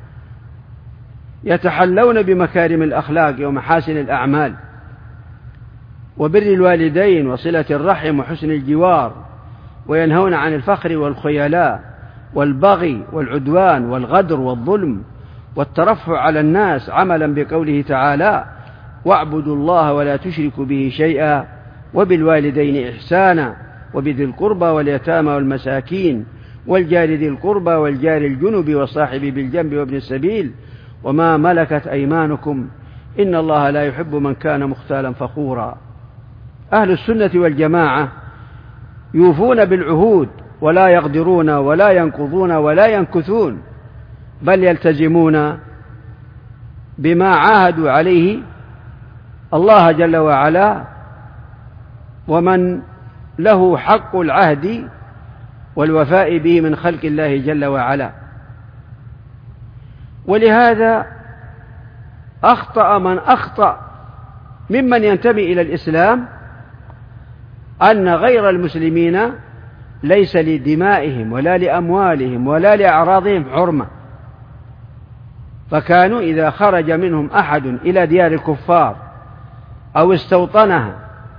يتحلون بمكارم الأخلاق ومحاسن الأعمال وبر الوالدين وصلة الرحم وحسن الجوار، وينهون عن الفخر والخيلاء والبغي والعدوان والغدر والظلم والترفع على الناس، عملا بقوله تعالى: واعبدوا الله ولا تشركوا به شيئا وبالوالدين إحسانا وبذي القربى واليتامى والمساكين والجار ذي القربى والجار الجنب والصاحب بالجنب وابن السبيل وما ملكت أيمانكم إن الله لا يحب من كان مختالا فخورا. أهل السنة والجماعة يوفون بالعهود ولا يغدرون ولا ينقضون ولا ينكثون، بل يلتزمون بما عاهدوا عليه الله جل وعلا ومن له حق العهد والوفاء به من خلق الله جل وعلا. ولهذا أخطأ من أخطأ ممن ينتمي إلى الإسلام أن غير المسلمين ليس لدمائهم ولا لأموالهم ولا لأعراضهم حرمة، فكانوا إذا خرج منهم أحد إلى ديار الكفار أو استوطنها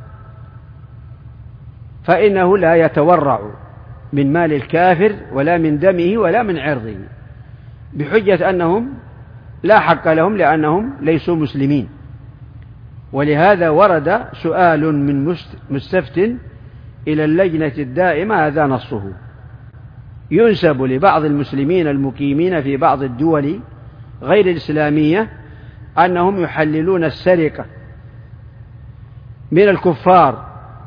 فإنه لا يتورع من مال الكافر ولا من دمه ولا من عرضه، بحجة أنهم لا حق لهم لأنهم ليسوا مسلمين. ولهذا ورد سؤال من مستفت إلى اللجنة الدائمة، هذا نصه: ينسب لبعض المسلمين المقيمين في بعض الدول غير الإسلامية أنهم يحللون السرقة من الكفار،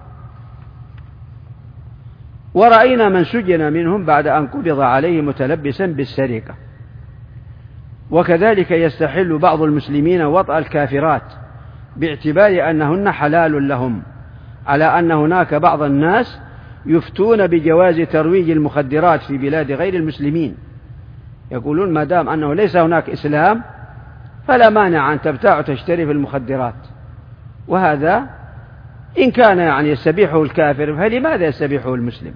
ورأينا من سجن منهم بعد أن قبض عليه متلبسا بالسرقة. وكذلك يستحل بعض المسلمين وطأ الكافرات باعتبار أنهن حلال لهم، على أن هناك بعض الناس يفتون بجواز ترويج المخدرات في بلاد غير المسلمين، يقولون ما دام أنه ليس هناك إسلام فلا مانع أن تبتاع وتشتري في المخدرات، وهذا إن كان يستبيحه الكافر فلماذا يستبيحه المسلم؟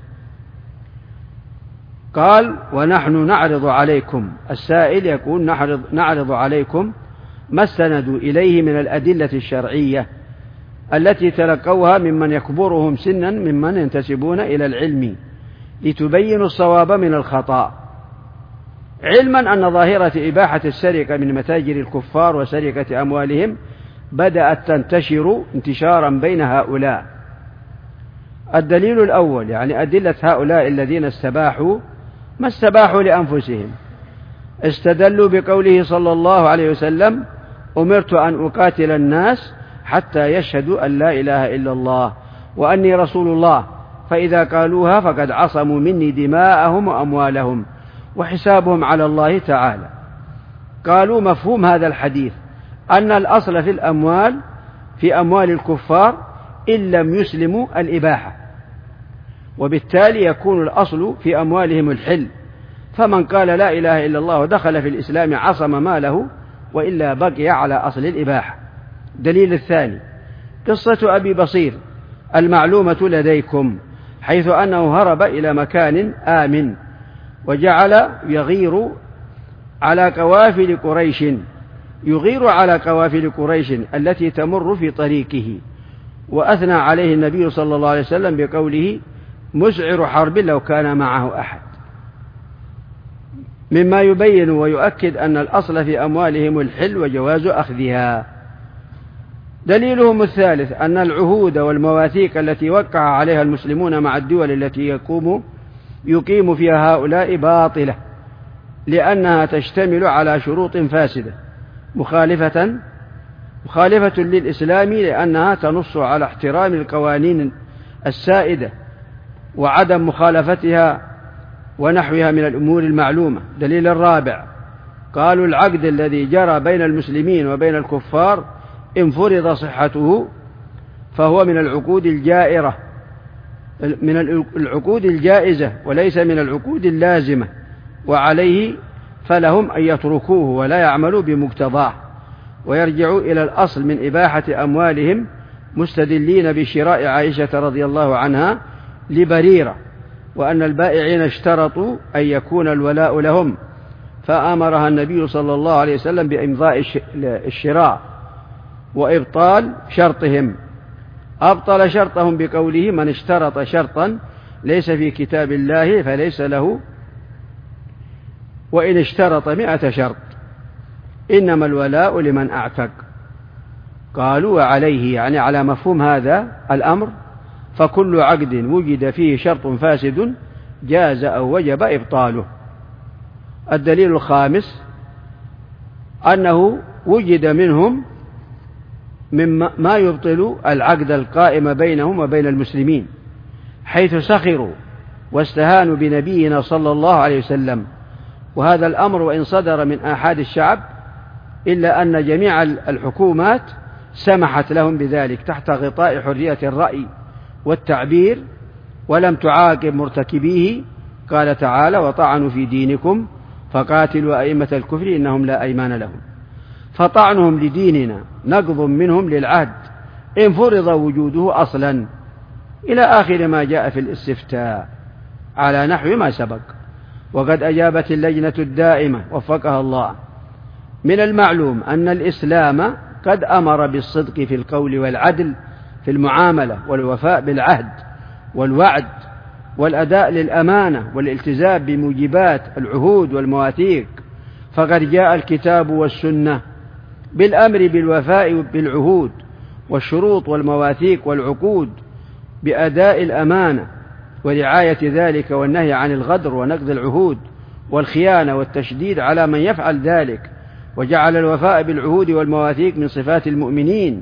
قال: ونحن نعرض عليكم، السائل يقول نعرض عليكم ما استندوا إليه من الأدلة الشرعية التي تلقوها ممن يكبرهم سنا ممن ينتسبون إلى العلم لتبينوا الصواب من الخطأ، علما أن ظاهرة إباحة السرقة من متاجر الكفار وسرقة أموالهم بدأت تنتشر انتشارا بين هؤلاء. الدليل الأول أدلة هؤلاء الذين استباحوا ما استباحوا لأنفسهم، استدلوا بقوله صلى الله عليه وسلم: أمرت أن أقاتل الناس حتى يشهدوا أن لا إله إلا الله وأني رسول الله، فإذا قالوها فقد عصموا مني دماءهم وأموالهم وحسابهم على الله تعالى. قالوا مفهوم هذا الحديث أن الأصل في الأموال في أموال الكفار إن لم يسلموا الإباحة، وبالتالي يكون الأصل في أموالهم الحل، فمن قال لا إله إلا الله ودخل في الإسلام عصم ماله وإلا بقي على أصل الإباحة. دليل الثاني قصة أبي بصير المعلومة لديكم، حيث أنه هرب إلى مكان آمن وجعل يغير على قوافل قريش التي تمر في طريقه، وأثنى عليه النبي صلى الله عليه وسلم بقوله: مسعر حرب لو كان معه أحد، مما يبين ويؤكد أن الأصل في أموالهم الحل وجواز أخذها. دليلهم الثالث أن العهود والمواثيق التي وقع عليها المسلمون مع الدول التي يقيم فيها هؤلاء باطلة، لأنها تشتمل على شروط فاسدة مخالفة للإسلام، لأنها تنص على احترام القوانين السائدة وعدم مخالفتها ونحوها من الأمور المعلومة. دليل الرابع، قالوا العقد الذي جرى بين المسلمين وبين الكفار إن فرض صحته فهو من العقود الجائزة وليس من العقود اللازمة، وعليه فلهم أن يتركوه ولا يعملوا بمقتضاه، ويرجعوا إلى الأصل من إباحة أموالهم، مستدلين بشراء عائشة رضي الله عنها لبريرة، وأن البائعين اشترطوا أن يكون الولاء لهم، فأمرها النبي صلى الله عليه وسلم بإمضاء الشراء وإبطال شرطهم. أبطل شرطهم بقوله: من اشترط شرطا ليس في كتاب الله فليس له، وإن اشترط 100 شرط، إنما الولاء لمن أعتق. قالوا وعليه، يعني على مفهوم هذا الأمر، فكل عقد وجد فيه شرط فاسد جاز أو وجب إبطاله. الدليل الخامس أنه وجد منهم مما يبطل العقد القائم بينهم وبين المسلمين، حيث سخروا واستهانوا بنبينا صلى الله عليه وسلم. وهذا الأمر وإن صدر من آحاد الشعب، إلا أن جميع الحكومات سمحت لهم بذلك تحت غطاء حرية الرأي والتعبير، ولم تعاقب مرتكبيه. قال تعالى: وطعنوا في دينكم فقاتلوا أئمة الكفر إنهم لا أيمان لهم. فطعنهم لديننا نقض منهم للعهد إن فرض وجوده أصلا، إلى آخر ما جاء في الاستفتاء على نحو ما سبق. وقد أجابت اللجنة الدائمة وفقها الله: من المعلوم أن الإسلام قد أمر بالصدق في القول والعدل في المعاملة، والوفاء بالعهد والوعد، والأداء للأمانة، والالتزام بموجبات العهود والمواثيق. فقد جاء الكتاب والسنة بالأمر بالوفاء بالعهود والشروط والمواثيق والعقود، بأداء الأمانة ورعاية ذلك، والنهي عن الغدر ونقض العهود والخيانة، والتشديد على من يفعل ذلك، وجعل الوفاء بالعهود والمواثيق من صفات المؤمنين،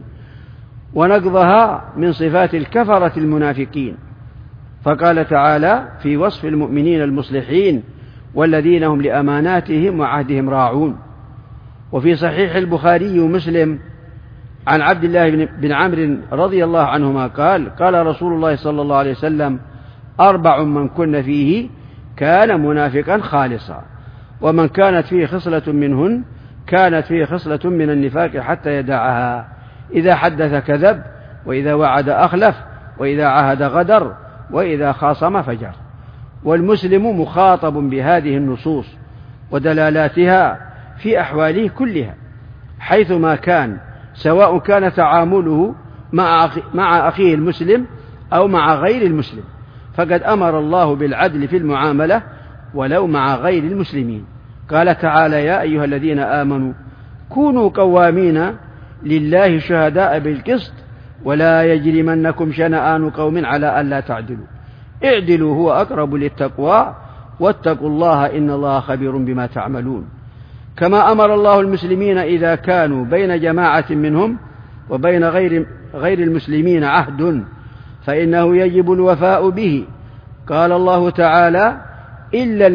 ونقضها من صفات الكفرة المنافقين. فقال تعالى في وصف المؤمنين المصلحين: والذين هم لأماناتهم وعهدهم راعون. وفي صحيح البخاري ومسلم عن عبد الله بن عمرو رضي الله عنهما قال: قال رسول الله صلى الله عليه وسلم: 4 من كن فيه كان منافقا خالصا، ومن كانت فيه خصلة منهن كانت فيه خصلة من النفاق حتى يدعها: إذا حدث كذب، وإذا وعد أخلف، وإذا عاهد غدر، وإذا خاصم فجر. والمسلم مخاطب بهذه النصوص ودلالاتها في أحواله كلها حيثما كان، سواء كان تعامله مع أخيه المسلم أو مع غير المسلم، فقد أمر الله بالعدل في المعاملة ولو مع غير المسلمين. قال تعالى: يا أيها الذين آمنوا كونوا قوامين لله شهداء بالقسط ولا يجرمنكم شنآن قوم على ألا تعدلوا اعدلوا هو أقرب للتقوى واتقوا الله إن الله خبير بما تعملون. كما أمر الله المسلمين إذا كانوا بين جماعة منهم وبين غير المسلمين عهد فإنه يجب الوفاء به. قال الله تعالى: إلا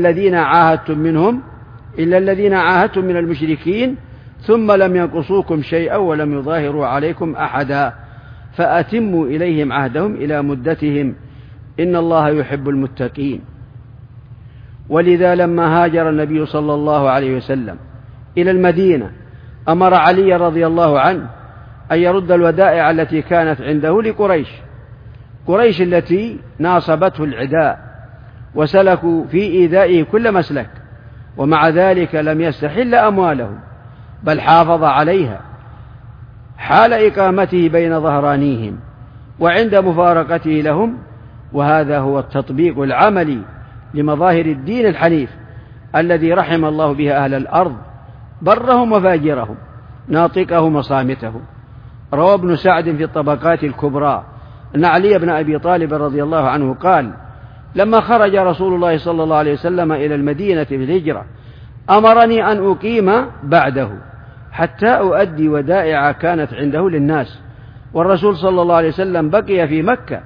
الذين عاهدتم من المشركين ثم لم ينقصوكم شيئا ولم يظاهروا عليكم أحدا فأتموا إليهم عهدهم إلى مدتهم إن الله يحب المتقين. ولذا لما هاجر النبي صلى الله عليه وسلم إلى المدينة أمر علي رضي الله عنه أن يرد الودائع التي كانت عنده لقريش، قريش التي ناصبته العداء وسلكوا في إيذائه كل مسلك، ومع ذلك لم يستحل أموالهم بل حافظ عليها حال إقامته بين ظهرانيهم وعند مفارقته لهم. وهذا هو التطبيق العملي لمظاهر الدين الحنيف الذي رحم الله به أهل الأرض برهم وفاجرهم، ناطقهم وصامتهم. روى ابن سعد في الطبقات الكبرى أن علي بن أبي طالب رضي الله عنه قال: لما خرج رسول الله صلى الله عليه وسلم إلى المدينة في الهجرة أمرني أن أقيم بعده حتى أؤدي ودائع كانت عنده للناس. والرسول صلى الله عليه وسلم بقي في مكة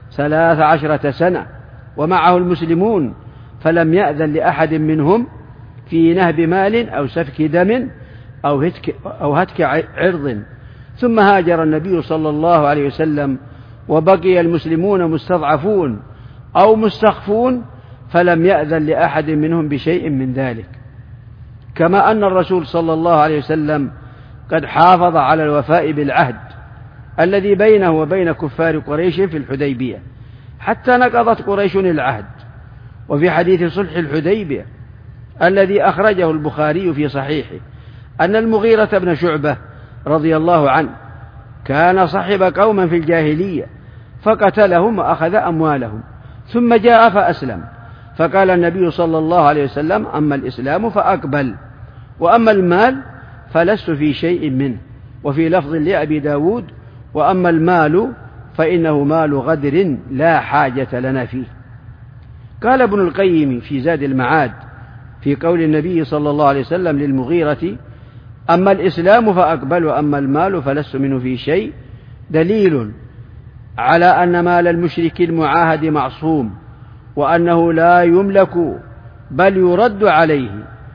13 سنة ومعه المسلمون، فلم يأذن لأحد منهم في نهب مال أو سفك دم أو هتك عرض. ثم هاجر النبي صلى الله عليه وسلم وبقي المسلمون مستضعفون أو مستخفون، فلم يأذن لأحد منهم بشيء من ذلك. كما أن الرسول صلى الله عليه وسلم قد حافظ على الوفاء بالعهد الذي بينه وبين كفار قريش في الحديبية حتى نقضت قريش العهد. وفي حديث صلح الحديبية الذي أخرجه البخاري في صحيحه أن المغيرة بن شعبة رضي الله عنه كان صحب قوما في الجاهلية فقتلهم وأخذ أموالهم، ثم جاء فأسلم، فقال النبي صلى الله عليه وسلم: أما الإسلام فأقبل، وأما المال فلست في شيء منه. وفي لفظ لأبي داود: وأما المال فإنه مال غدر لا حاجة لنا فيه. قال ابن القيم في زاد المعاد في قول النبي صلى الله عليه وسلم للمغيرة: أما الإسلام فأقبل وأما المال فلست منه في شيء، دليل على أن مال المشرك المعاهد معصوم، وأنه لا يملك بل يرد عليه.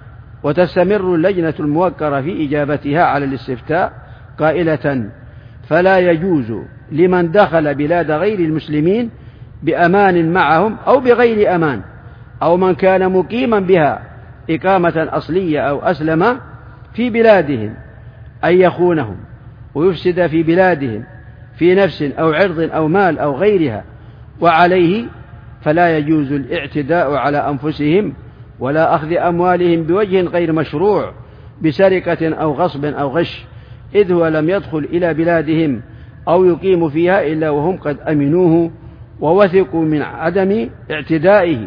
وتستمر اللجنة الموقرة في إجابتها على الاستفتاء قائلة: فلا يجوز لمن دخل بلاد غير المسلمين بأمان معهم أو بغير أمان، أو من كان مقيما بها إقامة أصلية أو أسلم في بلادهم، أن يخونهم ويفسد في بلادهم في نفس أو عرض أو مال أو غيرها، وعليه فلا يجوز الاعتداء على أنفسهم ولا أخذ أموالهم بوجه غير مشروع بسرقة أو غصب أو غش، إذ هو لم يدخل إلى بلادهم أو يقيم فيها إلا وهم قد أمنوه ووثقوا من عدم اعتدائه،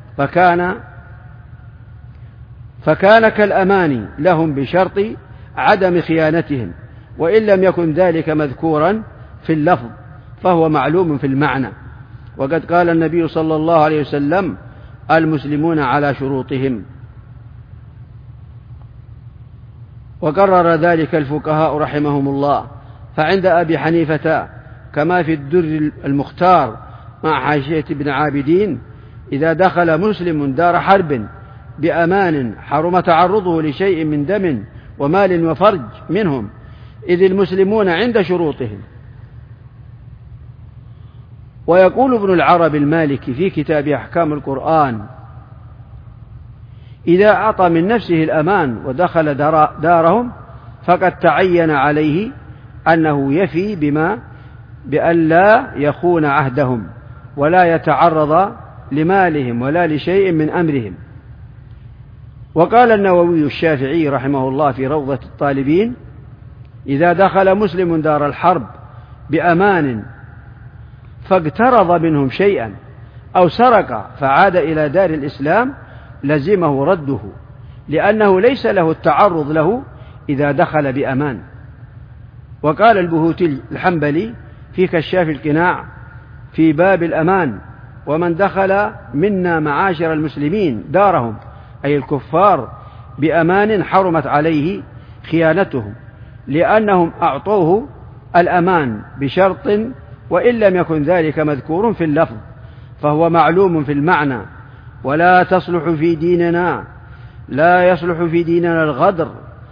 فكان كالأمان لهم بشرط عدم خيانتهم، وإن لم يكن ذلك مذكورا في اللفظ فهو معلوم في المعنى. وقد قال النبي صلى الله عليه وسلم: المسلمون على شروطهم. وقرر ذلك الفقهاء رحمهم الله. فعند أبي حنيفة كما في الدر المختار مع حاشية ابن عابدين: إذا دخل مسلم دار حرب بأمان حرم تعرضه لشيء من دم ومال وفرج منهم، إذ المسلمون عند شروطهم. ويقول ابن العرب المالكي في كتاب أحكام القرآن: إذا أعطى من نفسه الأمان ودخل دارهم فقد تعين عليه أنه يفي بأن لا يخون عهدهم ولا يتعرض لمالهم ولا لشيء من أمرهم. وقال النووي الشافعي رحمه الله في روضة الطالبين: إذا دخل مسلم دار الحرب بأمان فاقترض منهم شيئا أو سرق فعاد إلى دار الإسلام لزمه رده، لأنه ليس له التعرض له إذا دخل بأمان. وقال البهوتي الحنبلي في كشاف القناع في باب الأمان: ومن دخل منا معاشر المسلمين دارهم، أي الكفار، بأمان حرمت عليه خيانتهم، لأنهم أعطوه الأمان بشرط، وإن لم يكن ذلك مذكور في اللفظ فهو معلوم في المعنى. لا يصلح في ديننا الغدر،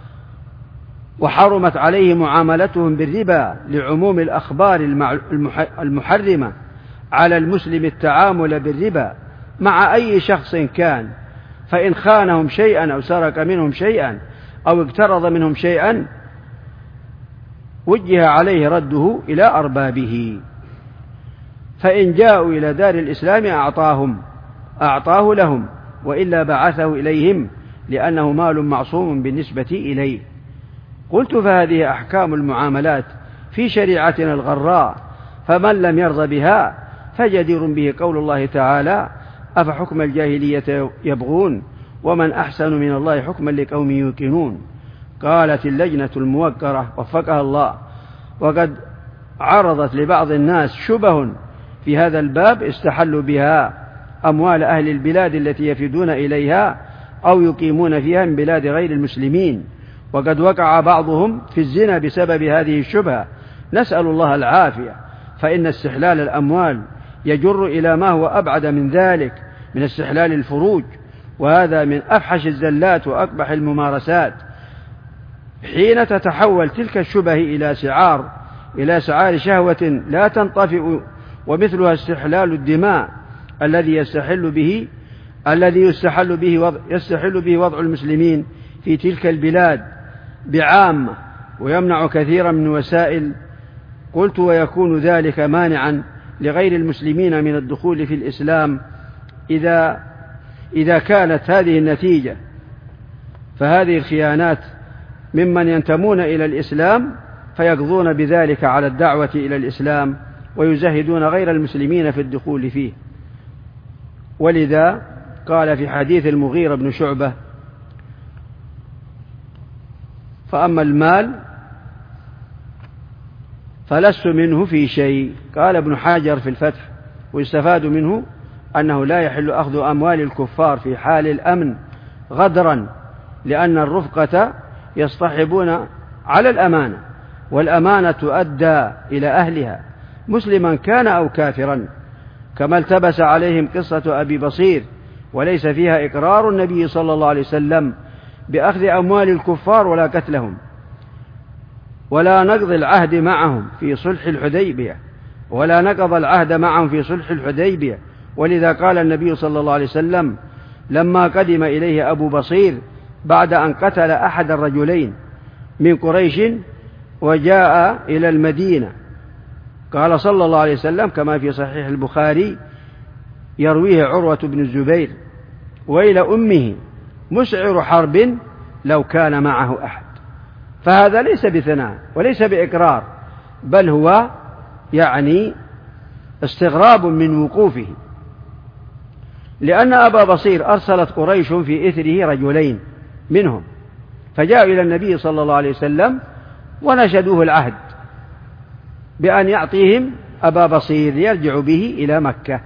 وحرمت عليه معاملتهم بالربا لعموم الأخبار المحرمة على المسلم التعامل بالربا مع أي شخص كان، فإن خانهم شيئا أو سرق منهم شيئا أو اقترض منهم شيئا وجه عليه رده إلى أربابه، فإن جاءوا إلى دار الإسلام أعطاه لهم، وإلا بعثه إليهم، لأنه مال معصوم بالنسبة إليه. قلت: فهذه أحكام المعاملات في شريعتنا الغراء، فمن لم يرضى بها فجدير به قول الله تعالى: أفحكم الجاهلية يبغون ومن أحسن من الله حكما لقوم يوقنون. قالت اللجنة الموقرة وفقها الله: وقد عرضت لبعض الناس شبه في هذا الباب استحلوا بها أموال أهل البلاد التي يفدون إليها أو يقيمون فيها من بلاد غير المسلمين، وقد وقع بعضهم في الزنا بسبب هذه الشبهة، نسأل الله العافية. فإن استحلال الأموال يجر إلى ما هو أبعد من ذلك من استحلال الفروج، وهذا من أفحش الزلات وأقبح الممارسات. حين تتحول تلك الشبه إلى سعار شهوة لا تنطفئ، ومثلها استحلال الدماء الذي يستحل به وضع المسلمين في تلك البلاد بعامة، ويمنع كثيرا من وسائل. قلت: ويكون ذلك مانعا لغير المسلمين من الدخول في الإسلام إذا كانت هذه النتيجة. فهذه الخيانات ممن ينتمون إلى الإسلام، فيقضون بذلك على الدعوة إلى الإسلام، ويزهدون غير المسلمين في الدخول فيه. ولذا قال في حديث المغيرة بن شعبة: فأما المال فلست منه في شيء. قال ابن حجر في الفتح: ويستفاد منه أنه لا يحل أخذ أموال الكفار في حال الأمن غدرا، لأن الرفقة يصطحبون على الأمانة، والأمانة تؤدى إلى أهلها مسلما كان أو كافرا، كما التبس عليهم قصة أبي بصير، وليس فيها إقرار النبي صلى الله عليه وسلم بأخذ أموال الكفار ولا قتلهم، ولا نقض العهد معهم في صلح الحديبية، ولذا قال النبي صلى الله عليه وسلم لما قدم إليه أبو بصير بعد أن قتل أحد الرجلين من قريش وجاء إلى المدينة، قال صلى الله عليه وسلم كما في صحيح البخاري يرويه عروة بن الزبير: ويل أمه مسعر حرب لو كان معه أحد. فهذا ليس بثناء وليس بإقرار، بل هو استغراب من وقوفه، لأن أبا بصير أرسلت قريش في إثره رجلين منهم، فجاءوا إلى النبي صلى الله عليه وسلم ونشدوه العهد بأن يعطيهم أبا بصير يرجع به إلى مكة.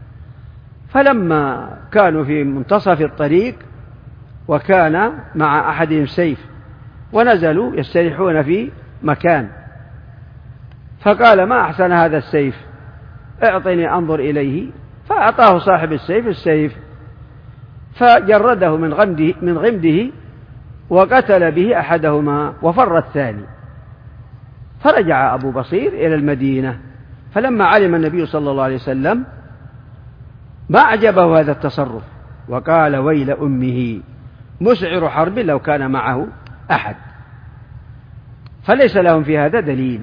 فلما كانوا في منتصف الطريق وكان مع أحدهم سيف، ونزلوا يستريحون في مكان، فقال: ما أحسن هذا السيف، اعطني أنظر إليه. فأعطاه صاحب السيف، فجرده من غمده وقتل به أحدهما وفر الثاني. فرجع أبو بصير إلى المدينة، فلما علم النبي صلى الله عليه وسلم ما أعجبه هذا التصرف، وقال: ويل أمه مسعر حرب لو كان معه أحد. فليس لهم في هذا دليل.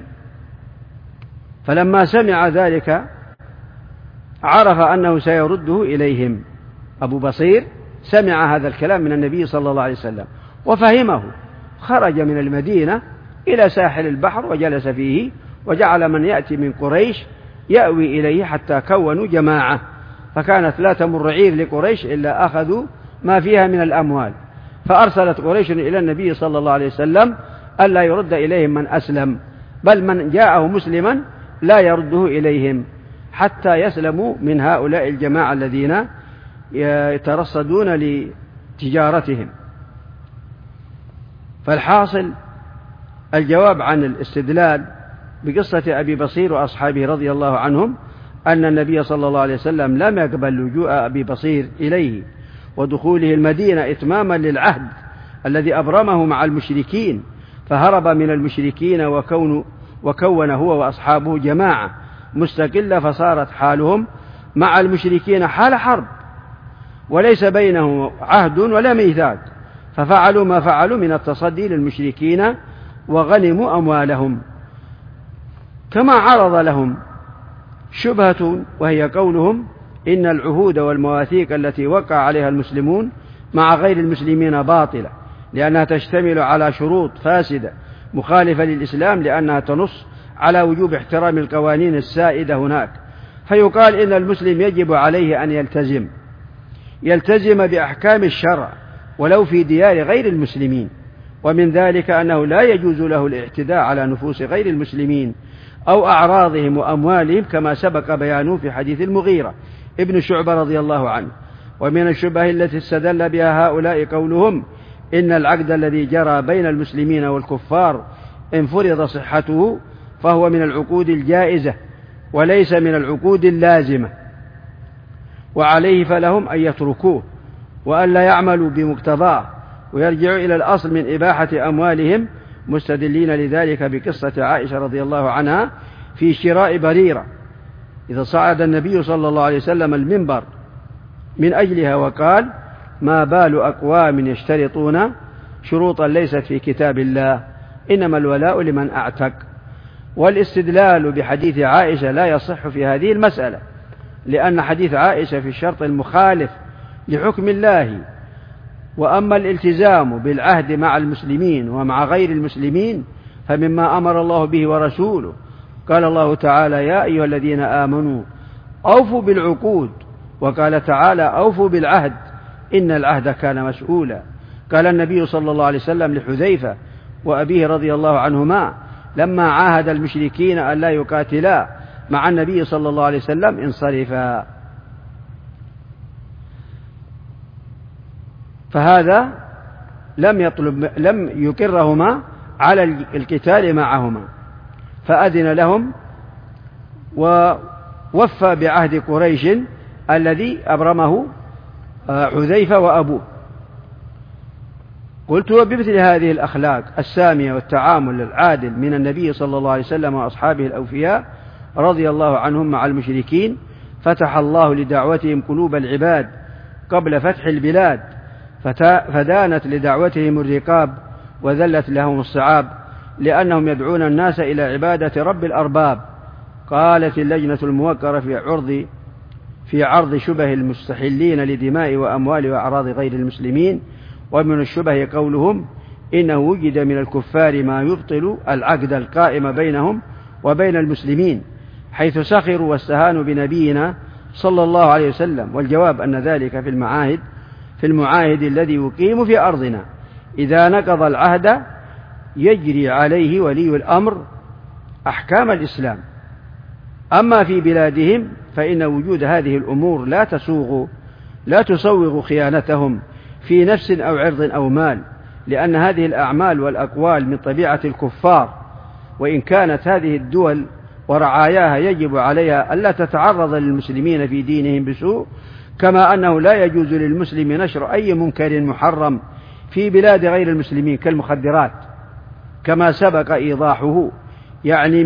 فلما سمع ذلك عرف أنه سيرده إليهم. أبو بصير سمع هذا الكلام من النبي صلى الله عليه وسلم وفهمه، خرج من المدينة إلى ساحل البحر وجلس فيه، وجعل من يأتي من قريش يأوي إليه حتى كونوا جماعة، فكانت لا تمر عير لقريش إلا أخذوا ما فيها من الأموال. فأرسلت قريش إلى النبي صلى الله عليه وسلم ألا يرد إليهم من أسلم، بل من جاءه مسلما لا يرده إليهم حتى يسلموا من هؤلاء الجماعة الذين يترصدون لتجارتهم. فالحاصل الجواب عن الاستدلال بقصة أبي بصير وأصحابه رضي الله عنهم أن النبي صلى الله عليه وسلم لم يقبل لجوء أبي بصير إليه ودخوله المدينة إتماما للعهد الذي أبرمه مع المشركين، فهرب من المشركين وكون هو وأصحابه جماعة مستقلة، فصارت حالهم مع المشركين حال حرب، وليس بينهم عهد ولا ميثاق، ففعلوا ما فعلوا من التصدي للمشركين وغنموا أموالهم. كما عرض لهم شبهة، وهي قولهم إن العهود والمواثيق التي وقع عليها المسلمون مع غير المسلمين باطلة، لأنها تشتمل على شروط فاسدة مخالفة للإسلام، لأنها تنص على وجوب احترام القوانين السائدة هناك. فيقال إن المسلم يجب عليه أن يلتزم بأحكام الشرع ولو في ديار غير المسلمين، ومن ذلك أنه لا يجوز له الاعتداء على نفوس غير المسلمين أو أعراضهم وأموالهم، كما سبق بيانه في حديث المغيرة ابن شعبة رضي الله عنه. ومن الشبه التي استدل بها هؤلاء قولهم إن العقد الذي جرى بين المسلمين والكفار إن فرض صحته فهو من العقود الجائزة وليس من العقود اللازمة، وعليه فلهم أن يتركوه وأن لا يعملوا بمقتضاه ويرجعوا إلى الأصل من إباحة أموالهم، مستدلين لذلك بقصة عائشة رضي الله عنها في شراء بريرة، إذا صعد النبي صلى الله عليه وسلم المنبر من أجلها وقال: ما بال أقوام يشترطون شروطا ليست في كتاب الله، إنما الولاء لمن أعتق. والاستدلال بحديث عائشة لا يصح في هذه المسألة، لأن حديث عائشة في الشرط المخالف لحكم الله. وأما الالتزام بالعهد مع المسلمين ومع غير المسلمين فمما أمر الله به ورسوله، قال الله تعالى: يا أيها الذين آمنوا أوفوا بالعقود، وقال تعالى: أوفوا بالعهد إن العهد كان مسؤولا. قال النبي صلى الله عليه وسلم لحذيفة وأبيه رضي الله عنهما لما عاهد المشركين أن لا يقاتلا مع النبي صلى الله عليه وسلم: انصرفا. فهذا لم يقرهما على القتال معهما، فأذن لهم ووفى بعهد قريش الذي أبرمه حذيفة وأبوه. قلت: وبمثل هذه الأخلاق السامية والتعامل العادل من النبي صلى الله عليه وسلم وأصحابه الأوفياء رضي الله عنهم مع المشركين فتح الله لدعوتهم قلوب العباد قبل فتح البلاد، فدانت لدعوتهم الرقاب وذلت لهم الصعاب، لأنهم يدعون الناس إلى عبادة رب الأرباب. قالت اللجنة الموقرة في عرض شبه المستحلين لدماء وأموال وأعراض غير المسلمين: ومن الشبه قولهم إنه وجد من الكفار ما يبطل العقد القائم بينهم وبين المسلمين، حيث سخروا واستهانوا بنبينا صلى الله عليه وسلم. والجواب أن ذلك في المعاهد الذي يقيم في أرضنا، إذا نقض العهد يجري عليه ولي الأمر أحكام الإسلام. أما في بلادهم فإن وجود هذه الأمور لا تسوغ خيانتهم في نفس أو عرض أو مال، لأن هذه الأعمال والأقوال من طبيعة الكفار، وإن كانت هذه الدول ورعاياها يجب عليها ألا تتعرض للمسلمين في دينهم بسوء، كما أنه لا يجوز للمسلم نشر أي منكر محرم في بلاد غير المسلمين كالمخدرات، كما سبق إيضاحه، يعني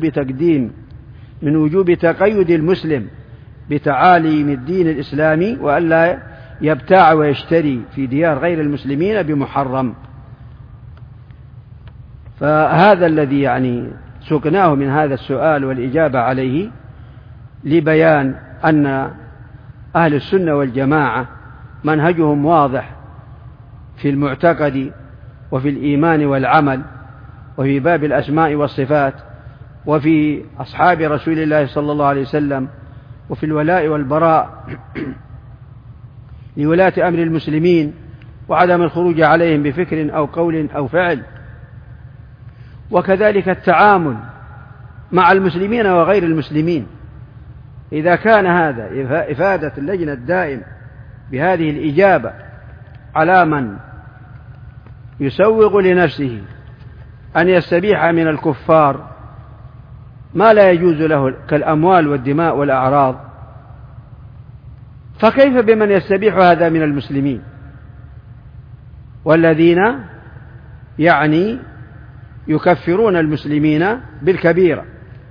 من وجوب تقيد المسلم بتعاليم الدين الإسلامي، وألا يبتاع ويشتري في ديار غير المسلمين بمحرم. فهذا الذي يعني سقناه من هذا السؤال والإجابة عليه لبيان أن أهل السنة والجماعة منهجهم واضح في المعتقد وفي الإيمان والعمل وفي باب الأسماء والصفات وفي أصحاب رسول الله صلى الله عليه وسلم وفي الولاء والبراء لولاة أمر المسلمين وعدم الخروج عليهم بفكر أو قول أو فعل، وكذلك التعامل مع المسلمين وغير المسلمين. إذا كان هذا إفادة اللجنة الدائمة بهذه الإجابة على من يسوغ لنفسه أن يستبيح من الكفار ما لا يجوز له كالأموال والدماء والأعراض، فكيف بمن يستبيح هذا من المسلمين والذين يعني يكفرون المسلمين بالكبيرة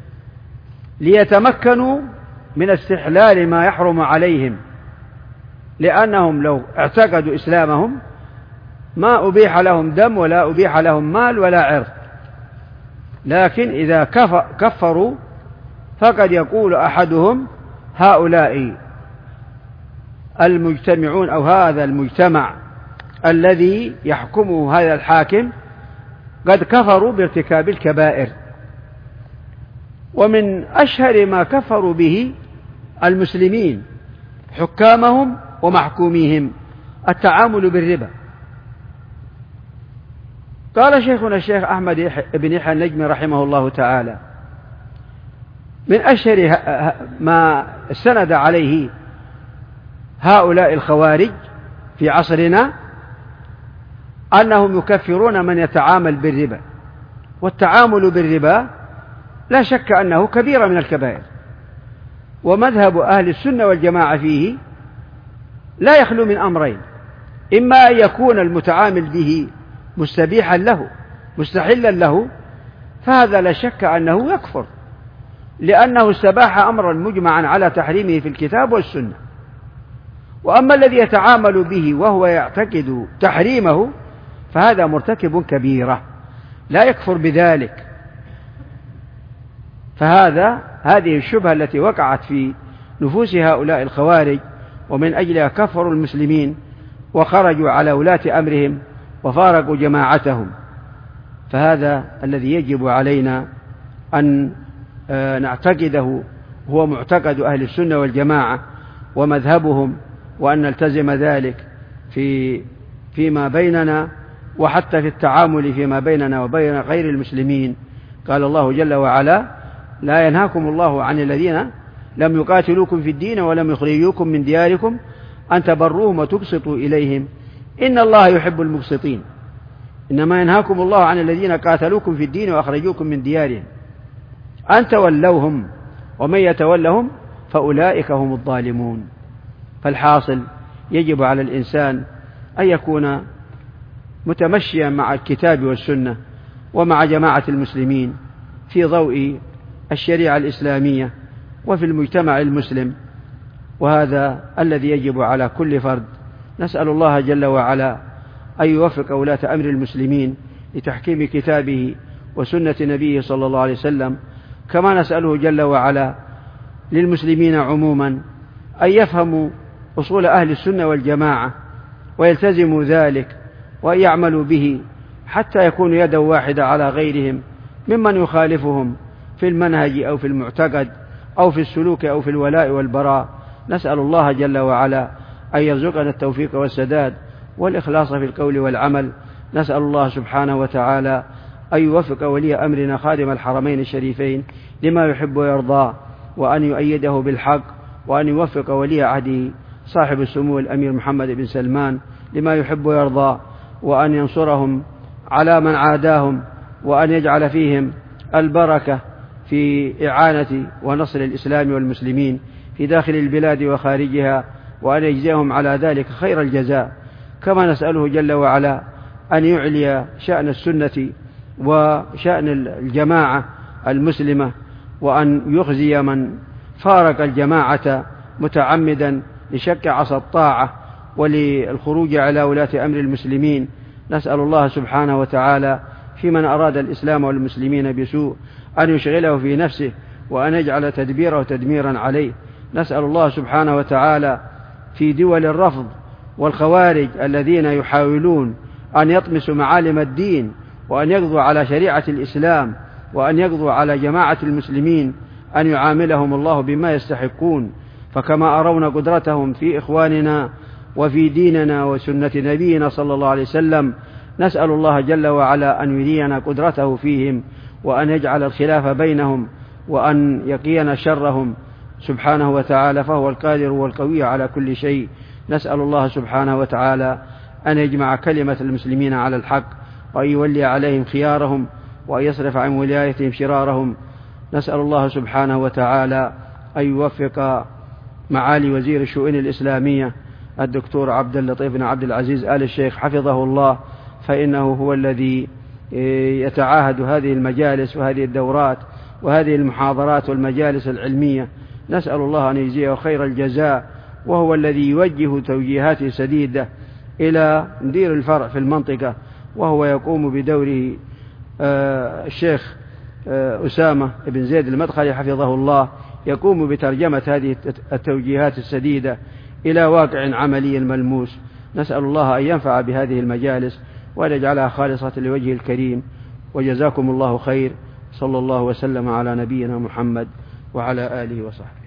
ليتمكنوا من استحلال ما يحرم عليهم، لأنهم لو اعتقدوا إسلامهم ما أبيح لهم دم ولا أبيح لهم مال ولا عرض. لكن إذا كفروا فقد يقول أحدهم هؤلاء المجتمعون أو هذا المجتمع الذي يحكمه هذا الحاكم قد كفروا بارتكاب الكبائر. ومن أشهر ما كفروا به المسلمين حكامهم ومحكوميهم التعامل بالربا. قال شيخنا الشيخ أحمد بن يحيى النجمي رحمه الله تعالى: من أشهر ما استند عليه هؤلاء الخوارج في عصرنا أنهم يكفرون من يتعامل بالربا، والتعامل بالربا لا شك أنه كبيرة من الكبائر، ومذهب أهل السنة والجماعة فيه لا يخلو من أمرين: إما أن يكون المتعامل به مستبيحا له مستحلا له، فهذا لا شك أنه يكفر، لأنه استباح أمرا مجمعا على تحريمه في الكتاب والسنة. وأما الذي يتعامل به وهو يعتقد تحريمه فهذا مرتكب كبيرة لا يكفر بذلك. هذه الشبهة التي وقعت في نفوس هؤلاء الخوارج، ومن أجلها كفروا المسلمين وخرجوا على ولاة أمرهم وفارقوا جماعتهم. فهذا الذي يجب علينا أن نعتقده هو معتقد أهل السنة والجماعة ومذهبهم، وأن نلتزم ذلك فيما بيننا، وحتى في التعامل فيما بيننا وبين غير المسلمين. قال الله جل وعلا: لا ينهاكم الله عن الذين لم يقاتلوكم في الدين ولم يخرجوكم من دياركم أن تبروهم وتقسطوا إليهم إن الله يحب المقسطين. إنما ينهاكم الله عن الذين قاتلوكم في الدين وأخرجوكم من ديارهم أن تولوهم ومن يتولهم فأولئك هم الظالمون. فالحاصل يجب على الإنسان أن يكون متمشيا مع الكتاب والسنة ومع جماعة المسلمين في ضوء الشريعة الإسلامية وفي المجتمع المسلم، وهذا الذي يجب على كل فرد. نسأل الله جل وعلا أن يوفق ولاة أمر المسلمين لتحكيم كتابه وسنة نبيه صلى الله عليه وسلم، كما نسأله جل وعلا للمسلمين عموما أن يفهموا أصول أهل السنة والجماعة ويلتزموا ذلك وأن يعملوا به حتى يكونوا يدا واحدة على غيرهم ممن يخالفهم في المنهج أو في المعتقد أو في السلوك أو في الولاء والبراء. نسأل الله جل وعلا أن يرزقنا التوفيق والسداد والإخلاص في القول والعمل. نسأل الله سبحانه وتعالى أن يوفق ولي أمرنا خادم الحرمين الشريفين لما يحب ويرضى، وأن يؤيده بالحق، وأن يوفق ولي عهده صاحب السمو الأمير محمد بن سلمان لما يحب ويرضى، وأن ينصرهم على من عاداهم، وأن يجعل فيهم البركة في إعانة ونصر الإسلام والمسلمين في داخل البلاد وخارجها، وأن يجزيهم على ذلك خير الجزاء. كما نسأله جل وعلا أن يعلي شأن السنة وشأن الجماعة المسلمة، وأن يخزي من فارق الجماعة متعمدا لشق عصا الطاعة وللخروج على ولاة أمر المسلمين. نسأل الله سبحانه وتعالى في من أراد الإسلام والمسلمين بسوء أن يشغله في نفسه، وأن يجعل تدبيره تدميرا عليه. نسأل الله سبحانه وتعالى في دول الرفض والخوارج الذين يحاولون أن يطمسوا معالم الدين وأن يقضوا على شريعة الإسلام وأن يقضوا على جماعة المسلمين أن يعاملهم الله بما يستحقون، فكما أرونا قدرتهم في إخواننا وفي ديننا وسنة نبينا صلى الله عليه وسلم، نسأل الله جل وعلا أن يرينا قدرته فيهم، وأن يجعل الخلاف بينهم، وأن يقينا شرهم سبحانه وتعالى، فهو القادر والقوي على كل شيء. نسأل الله سبحانه وتعالى أن يجمع كلمة المسلمين على الحق، وأن يولي عليهم خيارهم، وأن يصرف عن ولايتهم شرارهم. نسأل الله سبحانه وتعالى أن يوفق معالي وزير الشؤون الإسلامية الدكتور عبد اللطيف بن عبد العزيز آل الشيخ حفظه الله، فإنه هو الذي يتعاهد هذه المجالس وهذه الدورات وهذه المحاضرات والمجالس العلمية. نسأل الله أن يجزيه خير الجزاء، وهو الذي يوجه توجيهات سديدة إلى مدير الفرع في المنطقة، وهو يقوم بدوره الشيخ أسامة بن زيد المدخلي حفظه الله يقوم بترجمة هذه التوجيهات السديدة إلى واقع عملي ملموس. نسأل الله أن ينفع بهذه المجالس وأن يجعلها خالصة لوجهه الكريم. وجزاكم الله خير. صلى الله وسلم على نبينا محمد وعلى آله وصحبه.